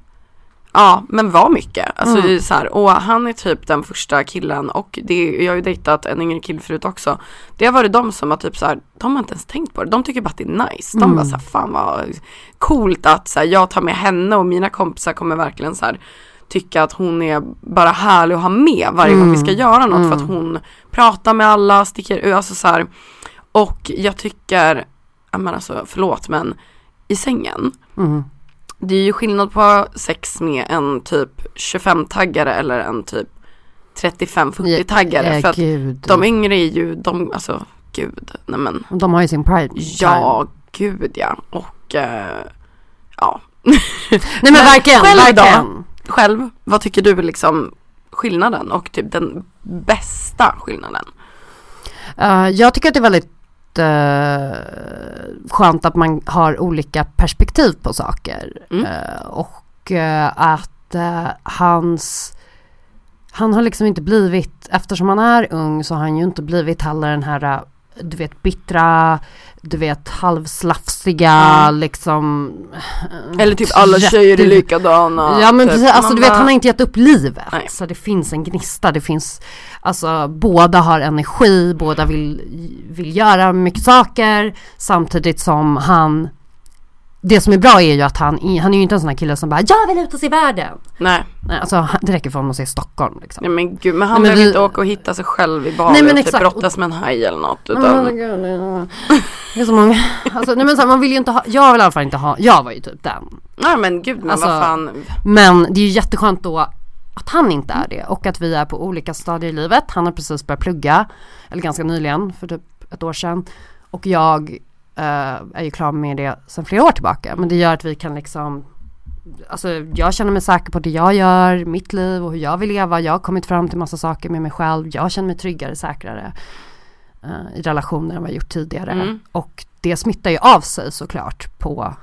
men var mycket. Alltså det är så här, och han är typ den första killen, och jag har ju dejtat en yngre kill förut också. Det har varit de som har typ så här, de har inte ens tänkt på det. De tycker bara att det är nice. De bara så här, fan vad coolt att så här, jag tar med henne, och mina kompisar kommer verkligen så här tycka att hon är bara härlig att ha med varje gång vi ska göra något, för att hon pratar med alla, sticker, alltså så här. Och jag tycker, men alltså förlåt, men i sängen det är ju skillnad på sex med en typ 25-taggare eller en typ 35-40-taggare. För att de yngre är ju, alltså gud, nej men. De har ju sin pride. Ja, gud ja. Och nej men verkligen, verkligen. Själv, vad tycker du liksom skillnaden och typ den bästa skillnaden? Jag tycker att det är väldigt skönt att man har olika perspektiv på saker, och att han har liksom inte blivit, eftersom han är ung så har han ju inte blivit heller den här du vet, bittra, du vet, halvslafsiga, liksom. Eller typ alla tjejer är likadana. Ja, men typ. precis, alltså du vet, han har inte gett upp livet. Nej. Så det finns en gnista, det finns, alltså båda har energi, båda vill göra mycket saker, samtidigt som han, det som är bra är ju att han är ju inte en sån här kille som bara, jag vill ut och se världen. Nej, alltså det räcker för honom att se Stockholm liksom. nej men gud, men han vill inte åka och hitta sig själv i Bali. Nej, men och exakt. typ brottas med en haj eller något, utan... Det är så många, alltså, nej, men så här, man vill ju inte ha, jag vill i alla fall inte ha, jag var ju typ den. Nej men gud, men Alltså, vad fan. Men det är ju jätteskönt då att han inte är det, och att vi är på olika stadier i livet. Han har precis börjat plugga, eller ganska nyligen, för typ ett år sedan, och jag är ju klar med det sedan flera år tillbaka. Men det gör att vi kan liksom, alltså jag känner mig säker på det jag gör, mitt liv och hur jag vill leva. Jag har kommit fram till massa saker med mig själv. Jag känner mig tryggare, säkrare i relationer än vad jag gjort tidigare. Och det smittar ju av sig såklart på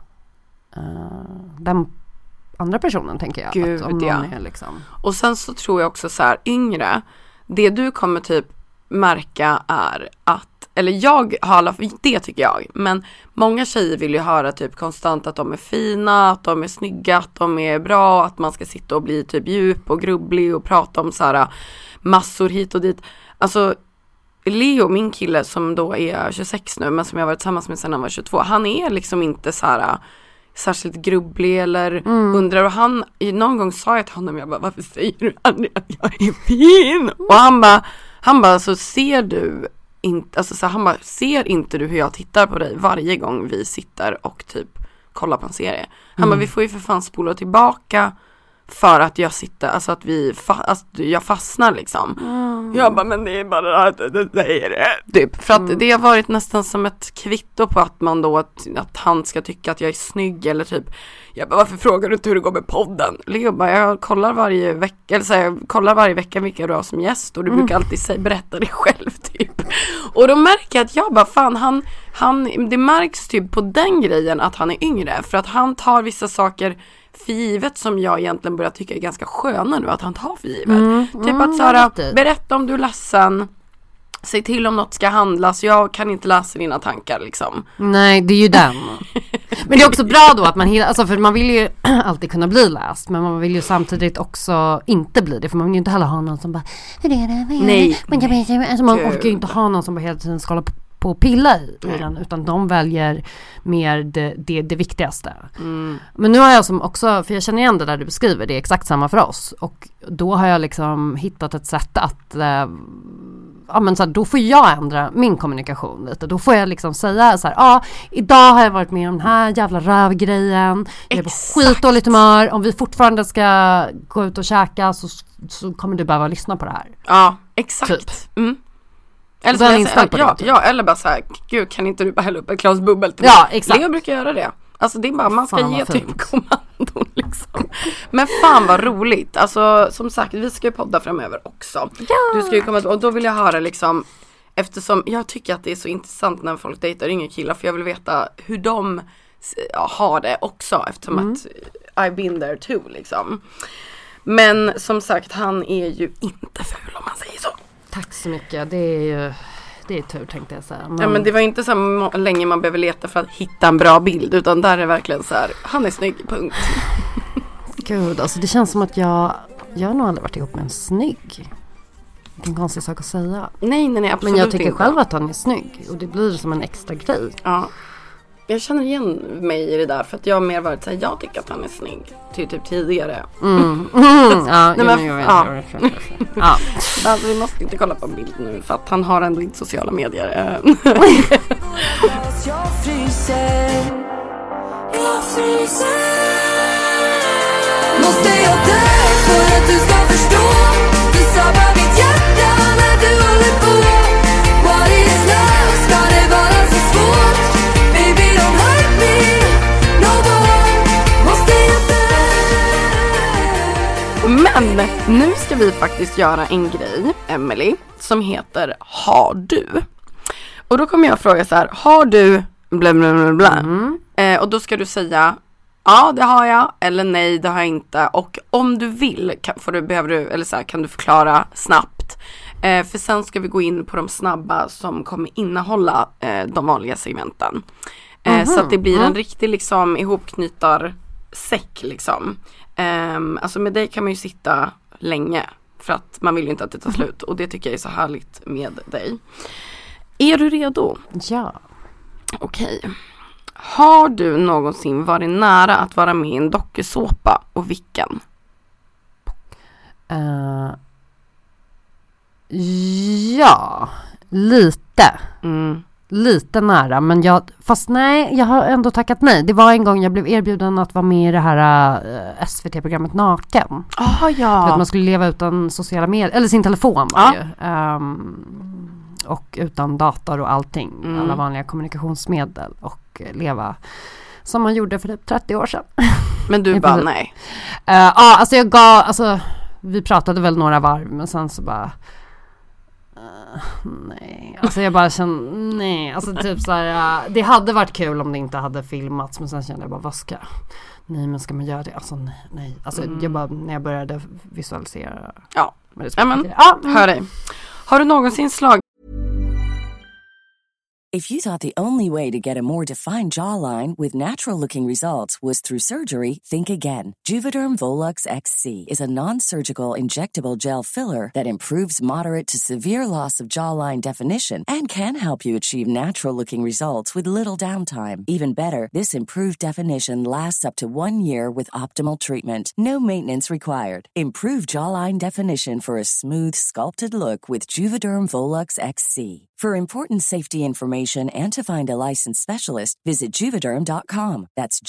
den andra personen, tänker jag. Gud, att om någon ja. är liksom... Och sen så tror jag också så här, yngre, det du kommer typ märka är att, eller jag har alla, det tycker jag, men många tjejer vill ju höra typ konstant att de är fina, att de är snygga, att de är bra, att man ska sitta och bli typ djup och grubblig och prata om så här massor hit och dit. Alltså Leo, min kille som då är 26 nu, men som jag har varit tillsammans med sedan han var 22, han är liksom inte så här särskilt grubblig eller undrar, och han någon gång sa jag till honom, jag bara, varför säger du aldrig att jag är fin? Och han bara, så ser du inte, alltså så han bara, ser inte du hur jag tittar på dig varje gång vi sitter och typ kollar på en serie? Han bara, vi får ju för fan spola tillbaka för att jag sitter, alltså att jag fastnar liksom. Jag bara, men det är bara att det är det. Typ, för att det har varit nästan som ett kvitto på att man då, att han ska tycka att jag är snygg, eller typ, jag bara, varför frågar du inte hur det går med podden? Leo bara, jag kollar varje vecka, eller så här, jag kollar varje vecka vilka du har som gäst, och du brukar alltid berätta det själv typ. Och då märker jag att jag bara, fan, han det märks typ på den grejen att han är yngre, för att han tar vissa saker för givet som jag egentligen börjar tycka är ganska sköna nu att han tar för givet. Typ att Sara, berätta om du är ledsen, säg till om något ska handlas, jag kan inte läsa dina tankar liksom. Nej, det är ju den. Men det är också bra då att man alltså, för man vill ju alltid kunna bli läst, men man vill ju samtidigt också inte bli det, för man vill ju inte heller ha någon som bara, hur är det? Nej. Alltså, man orkar ju inte ha någon som bara hela tiden ska hålla på att pilla i den, utan de väljer mer det viktigaste. Men nu har jag som också, för jag känner igen det där du beskriver, det är exakt samma för oss, och då har jag liksom hittat ett sätt att ja, men så här, då får jag ändra min kommunikation lite. Då får jag liksom säga så här, idag har jag varit med om den här jävla rövgrejen. Jag är på skitdåligt humör. Om vi fortfarande ska gå ut och käka så kommer du behöva lyssna på det här. Ja, exakt. Typ. Eller eller bara så här, gud, kan inte du bara hälla upp ett glas bubbel till mig? Ja, exakt. Leo brukar göra det. Alltså det är bara, man ska Fan, ge vad typ fint. kommandon liksom. Men fan vad roligt. Alltså som sagt, vi ska ju podda framöver också. Ja. Du ska ju komma, och då vill jag höra liksom, eftersom jag tycker att det är så intressant när folk dejtar yngre killar, för jag vill veta hur de har det också, eftersom att I've been there too liksom. Men som sagt, han är ju inte ful om man säger så. Tack så mycket. Det är tur, tänkte jag säga. Ja, men det var inte så länge man behöver leta för att hitta en bra bild, utan där är verkligen så här, han är snygg, punkt. Gud, alltså det känns som att jag har nog aldrig varit ihop med en snygg. Det är en konstig sak att säga. Nej, absolut inte. Men jag tycker själv att han är snygg, och det blir som en extra grej. Ja. Jag känner igen mig i det där, för att jag har mer varit så här, jag tycker att han är snygg till typ tidigare. Ja, nej, men, ja. Alltså, vi måste inte kolla på en bild nu, för att han har ändå inte sociala medier. Jag fryser. Måste jag dö för att du ska förstå? Du sabbar mitt hjärta när du håller på. What is love? Ska det vara så svårt? Baby, don't hurt me no more. Måste jag dö? Men nu ska vi faktiskt göra en grej, Emily, som heter Har du? Och då kommer jag fråga så här, har du bla bla bla bla? Och då ska du säga, ja, det har jag, eller nej, det har jag inte. Och om du vill, kan du förklara snabbt För sen ska vi gå in på de snabba som kommer innehålla de vanliga segmenten. Så att det blir en riktig liksom ihopknytarsäck liksom. Alltså med dig kan man ju sitta länge för att man vill ju inte att det tar slut. Och det tycker jag är så härligt med dig. Är du redo? Ja. Okej. Har du någonsin varit nära att vara med i en dokusåpa och vilken? Ja, lite. Lite nära, men jag har ändå tackat nej. Det var en gång jag blev erbjuden att vara med i det här SVT-programmet Naken. Ja. För att man skulle leva utan sociala medier, eller sin telefon var det ju. Och utan dator och allting, alla vanliga kommunikationsmedel, och leva som man gjorde för typ 30 år sedan. Men du bara nej. Alltså vi pratade väl några varv, men sen så bara nej, alltså jag bara kände nej, alltså typ så här, det hade varit kul om det inte hade filmats, men sen kände jag bara men ska man göra det? Alltså nej. Alltså jag bara, när jag började visualisera. Ja, hör dig. Har du någonsin slagit? If you thought the only way to get a more defined jawline with natural-looking results was through surgery, think again. Juvederm Volux XC is a non-surgical injectable gel filler that improves moderate to severe loss of jawline definition and can help you achieve natural-looking results with little downtime. Even better, this improved definition lasts up to 1 year with optimal treatment. No maintenance required. Improve jawline definition for a smooth, sculpted look with Juvederm Volux XC. For important safety information and to find a licensed specialist, visit Juvederm.com. That's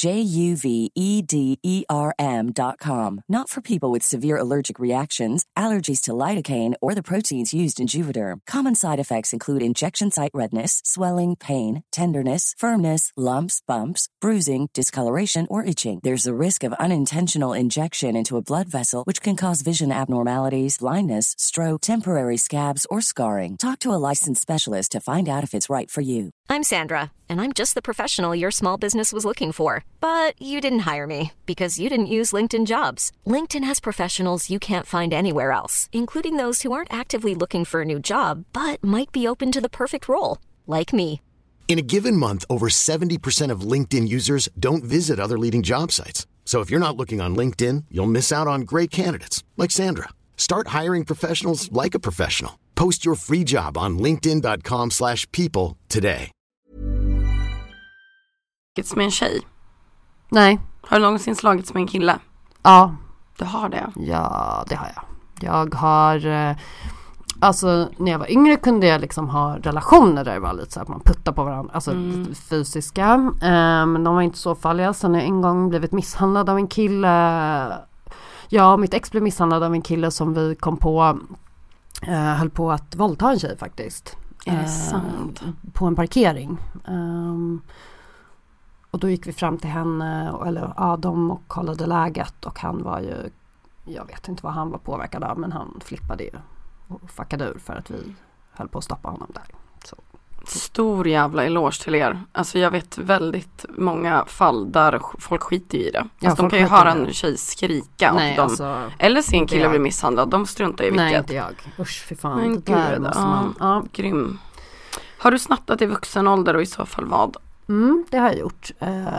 JUVEDERM.com. Not for people with severe allergic reactions, allergies to lidocaine, or the proteins used in Juvederm. Common side effects include injection site redness, swelling, pain, tenderness, firmness, lumps, bumps, bruising, discoloration, or itching. There's a risk of unintentional injection into a blood vessel, which can cause vision abnormalities, blindness, stroke, temporary scabs, or scarring. Talk to a licensed specialist to find out if it's right for you. I'm Sandra, and I'm just the professional your small business was looking for. But you didn't hire me because you didn't use LinkedIn Jobs. LinkedIn has professionals you can't find anywhere else, including those who aren't actively looking for a new job, but might be open to the perfect role, like me. In a given month, over 70% of LinkedIn users don't visit other leading job sites. So if you're not looking on LinkedIn, you'll miss out on great candidates like Sandra. Start hiring professionals like a professional. Post your free job on linkedin.com/people today. Slagits med en tjej? Nej. Har du någonsin slagits med en kille? Ja. Du har det? Ja, det har jag. Jag har... Alltså när jag var yngre kunde jag liksom ha relationer där det var lite så att man puttar på varandra. Alltså fysiska. Men de var inte så farliga. Sen har jag en gång blivit misshandlad av en kille. Ja, mitt ex blev misshandlad av en kille som vi kom på... höll på att våldta en tjej faktiskt. Är det sant? På en parkering. Och då gick vi fram till henne eller Adam och kollade läget, och han var ju, jag vet inte vad han var påverkad av, men han flippade ju och fuckade ur för att vi höll på att stoppa honom där. Så. Stor jävla eloge till er. Alltså jag vet väldigt många fall där folk skiter i det. Ja, de kan ju höra en tjej skrika. Nej, de, alltså, eller se en kille bli misshandlad. De struntar i vilket. Nej, inte jag. Usch, fy fan. Men det där gud, måste man... Ja, grym. Har du snattat i vuxen ålder, och i så fall vad? Det har jag gjort.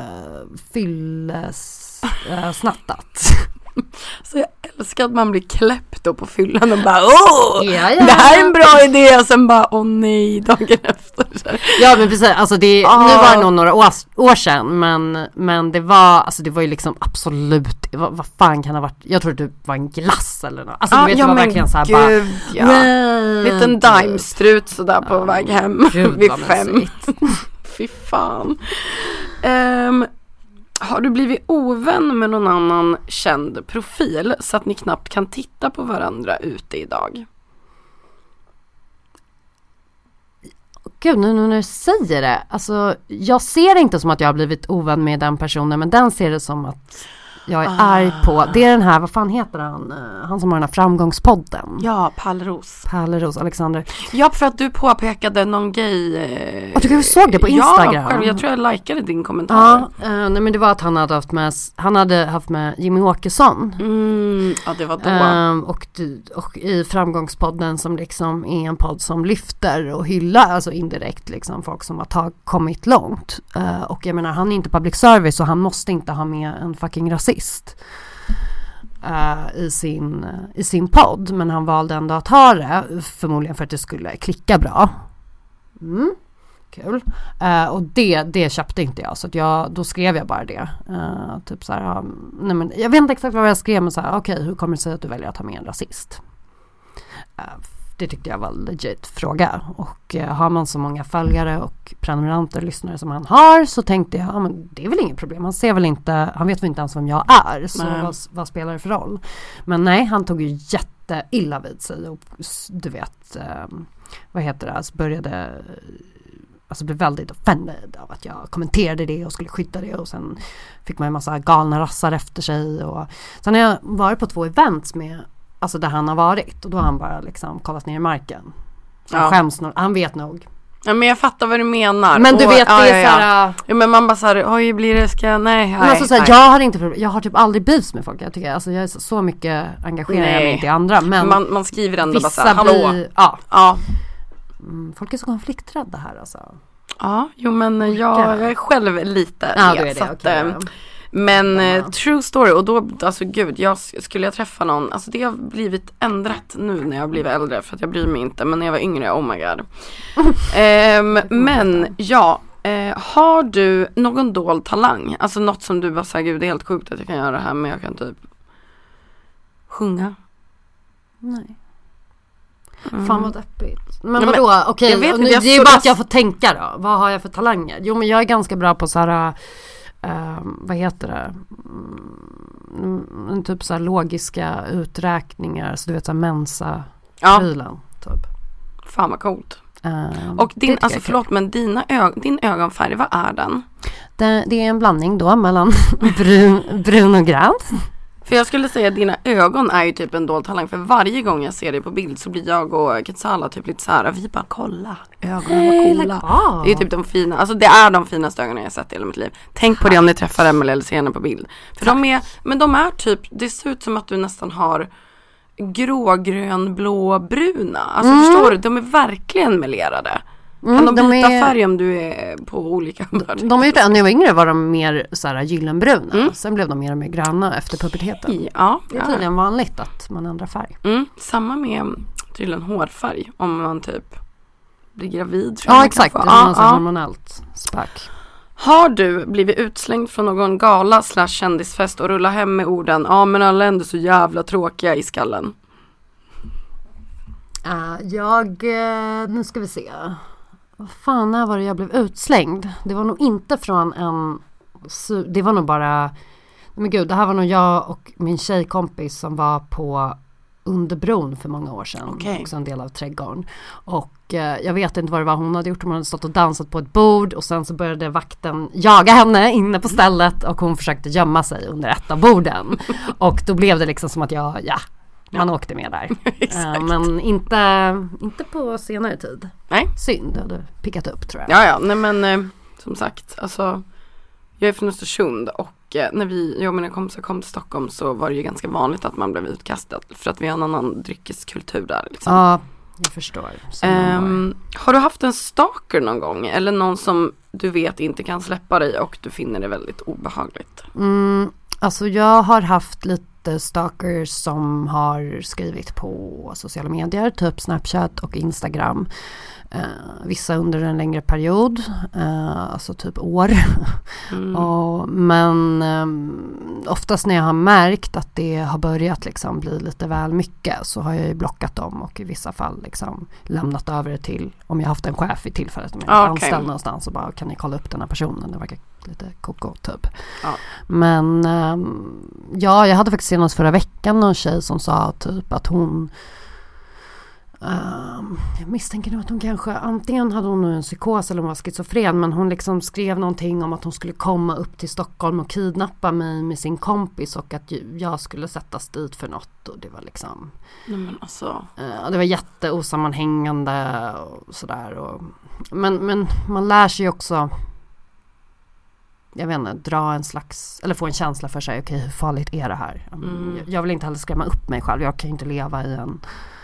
Snattat. Så jag älskar att man blir kläppt då på fyllan och bara ja. Det här är en bra idé, och sen bara nej, dagen efter. Ja, men precis, alltså nu var det nog några år sedan, men det var ju liksom absolut, vad fan kan det ha varit? Jag tror det var en glass eller något. Alltså du vet, det var verkligen så här gud, liten daimstrut sådär på väg hem vid 5. Fy fan. Har du blivit ovän med någon annan känd profil så att ni knappt kan titta på varandra ute idag? Gud, nu när du säger det. Alltså, jag ser det inte som att jag har blivit ovän med den personen, men den ser det som att jag är arg på. Det är den här, vad fan heter han? Han som har den här framgångspodden. Ja, Pärleros. Pärleros, Alexander. Ja, för att du påpekade någon gay... Och du såg det på Instagram. Ja, själv, jag tror jag likade din kommentar. Ja, nej, men det var att han hade haft med Jimmy Åkesson. Ja, det var då. Och i framgångspodden som liksom är en podd som lyfter och hyllar, alltså indirekt liksom folk som har kommit långt. Och jag menar, han är inte public service och han måste inte ha med en fucking rasist i sin podd, men han valde ändå att ha det, förmodligen för att det skulle klicka bra. Kul. Och det köpte inte jag, så att då skrev jag bara det. Typ så här, nej men jag vet inte exakt vad jag skrev, men så här, okej, hur kommer det sig att du väljer att ha med en rasist? Det tyckte jag var en legit fråga. Och har man så många följare och prenumeranter, lyssnare som han har, så tänkte jag, men det är väl inget problem. Han vet väl inte ens vem jag är, så vad spelar det för roll? Men nej, han tog ju jätteilla vid sig och du vet, vad heter det, alltså blev väldigt offended av att jag kommenterade det och skulle skydda det, och sen fick man en massa galna rassar efter sig. Och sen har jag varit på 2 events med, alltså där han har varit, och då har han bara liksom kollat ner i marken. Han skäms nog, han vet nog. Ja, men jag fattar vad du menar. Men du vet, det är såhär... Ja, men man bara såhär, oj, blir det, nej. Alltså såhär, jag har inte problem, jag har typ aldrig beefs med folk. Jag tycker, alltså jag är så mycket engagerad jag inte i andra. Men man skriver ändå bara såhär, hallå. Ja. Folk är så konflikträdda här alltså. Ja, jo men jag är själv lite. Ja, det är det, okay. Men true story, och då, alltså gud, skulle jag träffa någon, alltså det har blivit ändrat nu när jag blivit äldre, för att jag bryr mig inte, men när jag var yngre, oh my god. Men ja, har du någon dold talang? Alltså något som du bara säger, gud, det är helt sjukt att jag kan göra det här, men jag kan typ sjunga. Nej. Fan vad deppigt. Men vadå? Okej, det är ju bara att jag får tänka då. Vad har jag för talanger? Jo, men jag är ganska bra på så här, vad heter det? En typ så här logiska uträkningar, så du vet så här mensa-prylen typ. Fan vad coolt. Och din, alltså förlåt, men din ögonfärg, vad är den? Det är en blandning då mellan brun och grant. För jag skulle säga att dina ögon är ju typ en dold talang. För varje gång jag ser dig på bild så blir jag och Ketsala typ lite så här. Vi bara, kolla, ögonen var coola. Det är typ de fina, alltså det är de finaste ögonen jag sett i hela mitt liv. Tänk på det om ni träffar Emelie eller ser henne på bild. För de är typ, det ser ut som att du nästan har grågrön, blå, bruna. Alltså förstår du, de är verkligen melerade. Kan de byta färg om du är på olika humör? De är ju, när jag var yngre var de mer så här gyllenbruna. Sen blev de mer och mer gröna efter puberteten. Ja, det är tydligen vanligt att man ändrar färg. Samma med tydligen hårfärg. Om man typ blir gravid. Ja, exakt. Det är något hormonellt spök. Har du blivit utslängd från någon gala / kändisfest och rulla hem med orden, ja men alla ändå så jävla tråkiga i skallen? Nu ska vi se. Vad fan, när var det jag blev utslängd? Det var nog inte från det var nog bara, men gud, det här var nog jag och min tjejkompis som var på Underbron för många år sedan. Också en del av trädgården. Och jag vet inte vad det var hon hade gjort. Hon hade stått och dansat på ett bord, och sen så började vakten jaga henne inne på stället, och hon försökte gömma sig under ett av borden. Och då blev det liksom som att man åkte med där. Men inte på senare tid. Nej. Synd, det hade pickat upp, tror jag. Ja, nej men som sagt, alltså jag är från Östersund, och när jag och mina kompisar kom till Stockholm så var det ju ganska vanligt att man blev utkastad, för att vi har en annan dryckeskultur där liksom. Ja, jag förstår. Har du haft en stalker någon gång, eller någon som du vet inte kan släppa dig och du finner det väldigt obehagligt? Alltså jag har haft lite stalkers som har skrivit på sociala medier, typ Snapchat och Instagram. Vissa under en längre period, alltså typ år. Men oftast när jag har märkt att det har börjat liksom bli lite väl mycket, så har jag ju blockat dem, och i vissa fall liksom lämnat över det till, om jag haft en chef i tillfället, om jag är anställd någonstans, och bara, kan ni kolla upp den här personen, det verkar lite koko typ. Men jag hade faktiskt senast förra veckan någon tjej som sa typ att hon Jag misstänker nog att hon kanske, antingen hade hon en psykos eller hon var schizofren, men hon liksom skrev någonting om att hon skulle komma upp till Stockholm och kidnappa mig med sin kompis och att jag skulle sättas dit för något, och det var liksom det var jätteosammanhängande och sådär, och men man lär sig också, jag vet inte, dra en slags, eller få en känsla för sig, okej, hur farligt är det här? Jag vill inte heller skrämma upp mig själv, jag kan ju inte leva i en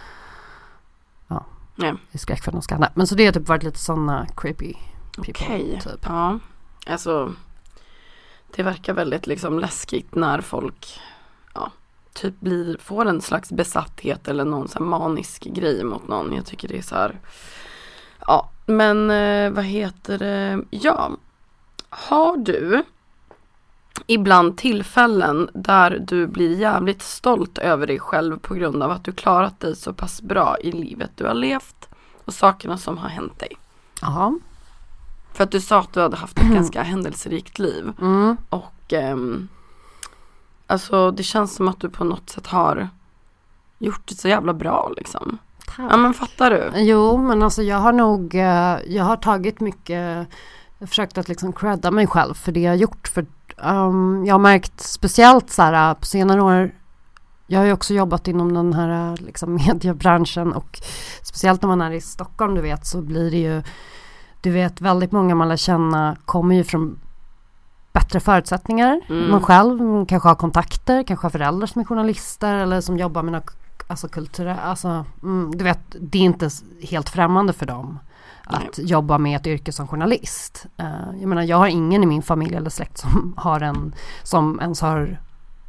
i skräck för att någon ska hända. Men så det har typ varit lite sådana creepy people typ. Ja, alltså det verkar väldigt liksom läskigt när folk typ får en slags besatthet eller någon sån här manisk grej mot någon. Jag tycker det är så här. Ja, men vad heter det? Ja, har du ibland tillfällen där du blir jävligt stolt över dig själv på grund av att du klarat dig så pass bra i livet du har levt och sakerna som har hänt dig? Ja. För att du sa att du hade haft ett ganska händelserikt liv. Och alltså det känns som att du på något sätt har gjort det så jävla bra liksom. Tack. Ja, men fattar du? Jo, men alltså jag har tagit mycket, jag har försökt att liksom credda mig själv för det jag har gjort, för jag har märkt speciellt så här på senare år, jag har ju också jobbat inom den här liksom mediebranschen, och speciellt när man är i Stockholm, du vet, så blir det ju, du vet, väldigt många man lär känna kommer ju från bättre förutsättningar. Man själv kanske har kontakter, kanske har föräldrar som är journalister eller som jobbar med kultur, alltså du vet, det är inte helt främmande för dem att jobba med ett yrke som journalist. Jag menar, jag har ingen i min familj eller släkt som ens har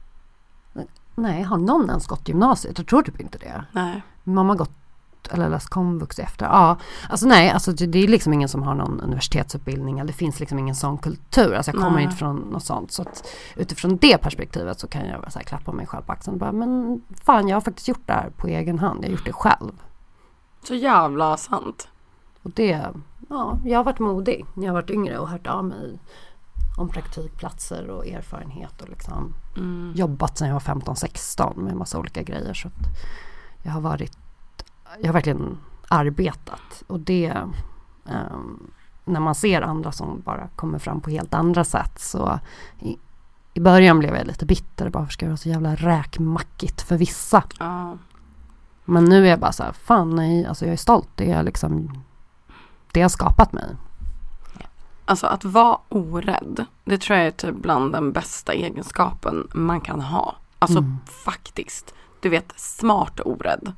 har någon ens gått gymnasiet? Jag tror typ inte det. Nej. Mamma har gått eller läst komvux efter. Ja, alltså nej, alltså det är liksom ingen som har någon universitetsutbildning, eller det finns liksom ingen sån kultur. Alltså jag kommer inte från något sånt, så att utifrån det perspektivet så kan jag så här klappa mig själv på axeln och bara, men fan, jag har faktiskt gjort det här på egen hand. Jag har gjort det själv. Så jävla sant. Och det, jag har varit modig när jag har varit yngre och hört av mig om praktikplatser och erfarenhet och liksom jobbat sedan jag var 15-16 med en massa olika grejer, så att jag har verkligen arbetat, och det när man ser andra som bara kommer fram på helt andra sätt, så i början blev jag lite bitter, bara, ska det vara så jävla räkmackigt för vissa. Men nu är jag bara så här, fan nej, alltså jag är stolt, det är liksom, det har skapat mig. Alltså att vara orädd, det tror jag är typ bland den bästa egenskapen man kan ha. Alltså faktiskt, du vet, smart och orädd.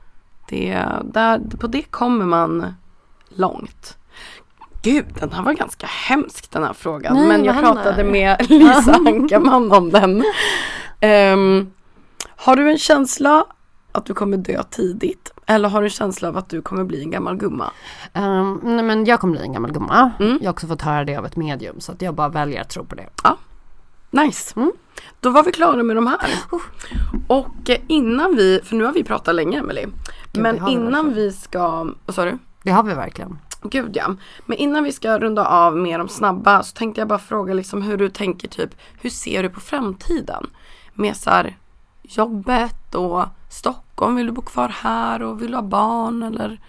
På det kommer man långt. Gud, den här var ganska hemsk, den här frågan. Nej, men jag pratade med Lisa Ankarman om den. Har du en känsla att du kommer dö tidigt? Eller har du en känsla av att du kommer bli en gammal gumma? Nej, men jag kommer bli en gammal gumma. Jag har också fått höra det av ett medium, så att jag bara väljer att tro på det. Ja, nice. Då var vi klara med de här. Och innan för nu har vi pratat länge, Emily. Men innan vi ska, vad sa du? Det har vi verkligen. Gud ja. Men innan vi ska runda av med de snabba, så tänkte jag bara fråga liksom hur du tänker, typ, hur ser du på framtiden? Med så här, jobbet och Stockholm, vill du bo kvar här och vill du ha barn eller?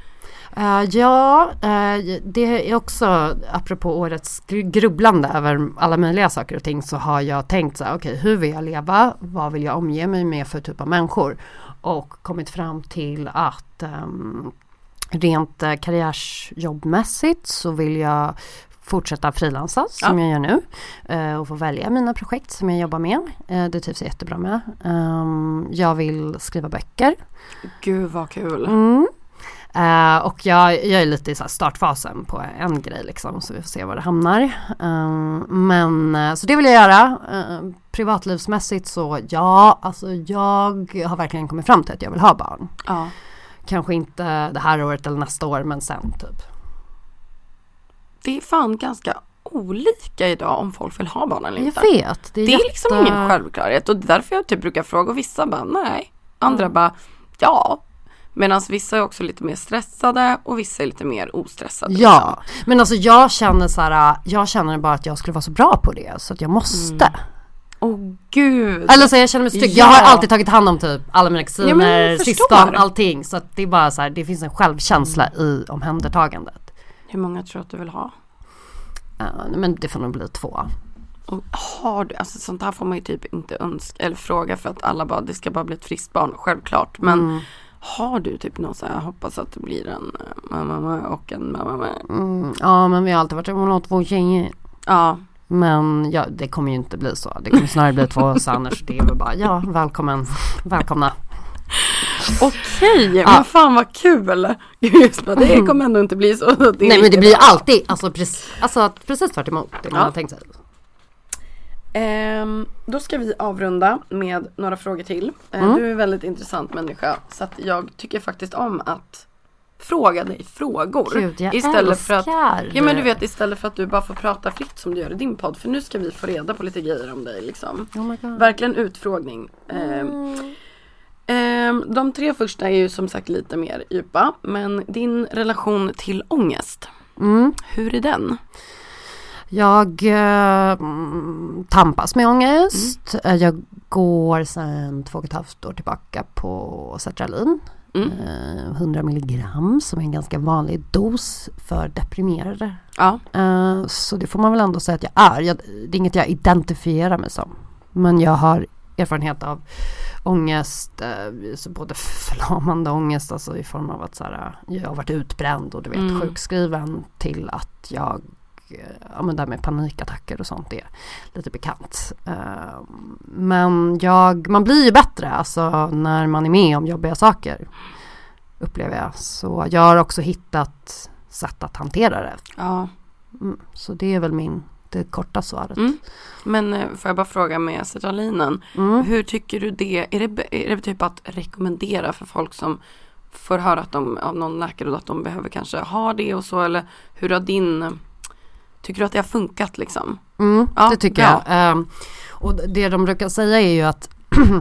Det är också, apropå årets grubblande över alla möjliga saker och ting, så har jag tänkt så här, okej, hur vill jag leva? Vad vill jag omge mig med för typ av människor? Och kommit fram till att rent karriärsjobbmässigt så vill jag fortsätta frilansa som jag gör nu, och få välja mina projekt som jag jobbar med. Det trivs jag jättebra med. Jag vill skriva böcker. Gud vad kul. Och jag är lite i så här startfasen på en grej liksom, så vi får se var det hamnar. Men så det vill jag göra. Privatlivsmässigt så alltså jag har verkligen kommit fram till att jag vill ha barn. Kanske inte det här året eller nästa år, men sen typ. Det är fan ganska olika idag om folk vill ha barn eller inte. Jag vet. Det är liksom ingen självklarhet, och därför jag typ brukar fråga, och vissa bara nej. Andra bara ja. Medan vissa är också lite mer stressade och vissa är lite mer ostressade. Ja, liksom. Men alltså jag känner bara att jag skulle vara så bra på det, så att jag måste. Gud. Eller så jag känner mig stygg. Jag har alltid tagit hand om typ alla mina kusiner, syskon, allting. Så att det är bara så här, det finns en självkänsla i omhändertagandet. Hur många tror du att du vill ha? Men det får nog bli 2. Och har du, alltså sånt här får man ju typ inte önska eller fråga för att alla bara, det ska bara bli ett friskt barn, självklart. Men har du typ något så här, jag hoppas att det blir en mamma och en mamma? Ja, men vi har alltid varit med 2 tjejer. Ja. Men ja, det kommer ju inte bli så. Det kommer snarare bli 2 söner. Så det är väl bara, ja, välkomna. Okej, men fan vad kul. Just det kommer ändå inte bli så. Nej, men det blir alltid precis tvärt emot det man har tänkt sig. Då ska vi avrunda med några frågor till. Du är en väldigt intressant människa, så att jag tycker faktiskt om att fråga dig frågor. Gud, jag istället för älskar. att, ja, men du vet, istället för att du bara får prata fritt som du gör i din podd. För nu ska vi få reda på lite grejer om dig liksom. Oh my God. Verkligen utfrågning. De 3 första är ju som sagt lite mer djupa. Men din relation till ångest, hur är den? Jag tampas med ångest. Jag går sedan 2,5 år tillbaka på sertralin. 100 milligram som är en ganska vanlig dos för deprimerade. Ja. Så det får man väl ändå säga att jag är. Det är inget jag identifierar mig som. Men jag har erfarenhet av ångest, så både förlamande ångest, alltså i form av att så här, jag har varit utbränd och du vet sjukskriven, till att jag men där med panikattacker och sånt är lite bekant. Men man blir ju bättre alltså när man är med om jobbiga saker, upplever jag. Så jag har också hittat sätt att hantera det. Ja. Så det är väl det korta svaret. Men får jag bara fråga med sertralinen, hur tycker du det? Är det typ att rekommendera för folk som får höra att de av någon läkare att de behöver kanske ha det och så, eller hur har tycker du att det har funkat liksom? Det tycker jag. Och det de brukar säga är ju att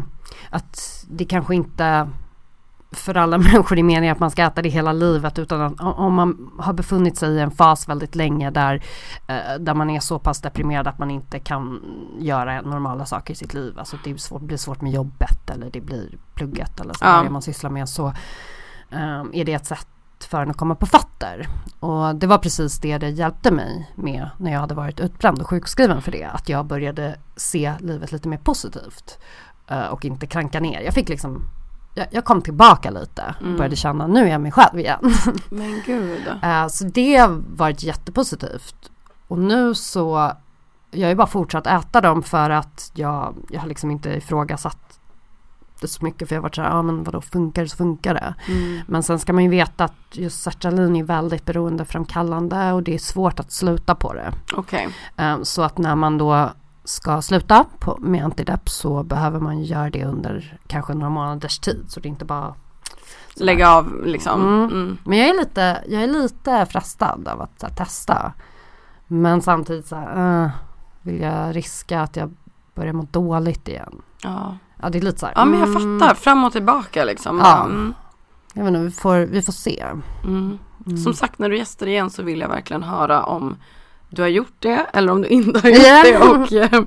det kanske inte för alla människor är meningen att man ska äta det hela livet, utan att om man har befunnit sig i en fas väldigt länge där man är så pass deprimerad att man inte kan göra normala saker i sitt liv, alltså det blir svårt med jobbet eller det blir plugget eller så det man sysslar med, så är det ett sätt för att komma på fötter. Och det var precis det hjälpte mig med när jag hade varit utbränd och sjukskriven för det, att jag började se livet lite mer positivt och inte kranka ner. Jag fick liksom jag kom tillbaka lite och började känna, nu är jag mig själv igen. Men gud. Så det har varit jättepositivt. Och nu så jag har ju bara fortsatt äta dem för att jag har liksom inte ifrågasatt det så mycket, för jag har varit så här, men vadå, funkar det så funkar det. Men sen ska man ju veta att just sertralin är väldigt beroendeframkallande och det är svårt att sluta på det. Okej. Så att när man då ska sluta med antidepp så behöver man göra det under kanske några månaders tid, så det är inte bara lägga av liksom. Men jag är lite frestad av att testa, men samtidigt så här, vill jag riska att jag börjar må dåligt igen. Ja, det är lite så här. Ja, men jag fattar, fram och tillbaka liksom. Jag vet inte, vi får se. Som sagt, när du gästar igen så vill jag verkligen höra om du har gjort det eller om du inte har gjort det.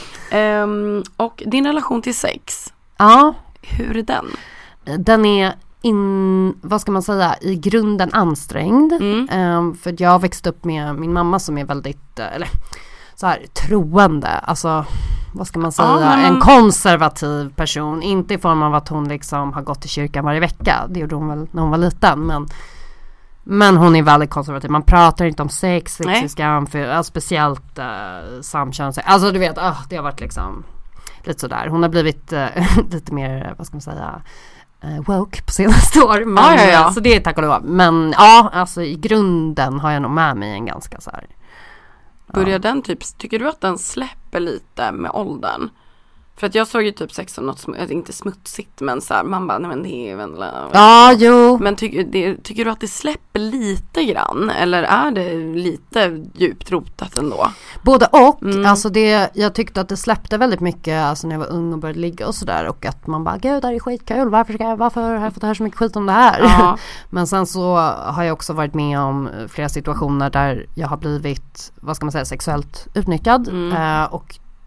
Och din relation till sex. Ja. Hur är den? Den är vad ska man säga, i grunden ansträngd. För jag har växt upp med min mamma som är väldigt så här troende, alltså vad ska man säga, en konservativ person, inte i form av att hon liksom har gått till kyrkan varje vecka, det gjorde hon väl när hon var liten, men hon är väldigt konservativ, man pratar inte om sex i skam, speciellt samkönsex, alltså du vet, det har varit liksom lite sådär, hon har blivit lite mer, vad ska man säga, woke på senaste år, men, så det är tack och lov, men alltså i grunden har jag nog med mig en ganska så här. Börjar den tycker du att den släpper lite med åldern? För att jag såg ju typ sex som något inte smutsigt, men så här, man bara, nej men det är väl... Ja, jo. Men tycker du att det släpper lite grann? Eller är det lite djupt rotat ändå? Både och. Alltså jag tyckte att det släppte väldigt mycket alltså när jag var ung och började ligga och sådär. Och att man bara, gud, det här är skitkul. Varför har jag fått höra så mycket skit om det här? Ja. Men sen så har jag också varit med om flera situationer där jag har blivit, vad ska man säga, sexuellt utnyttjad. Och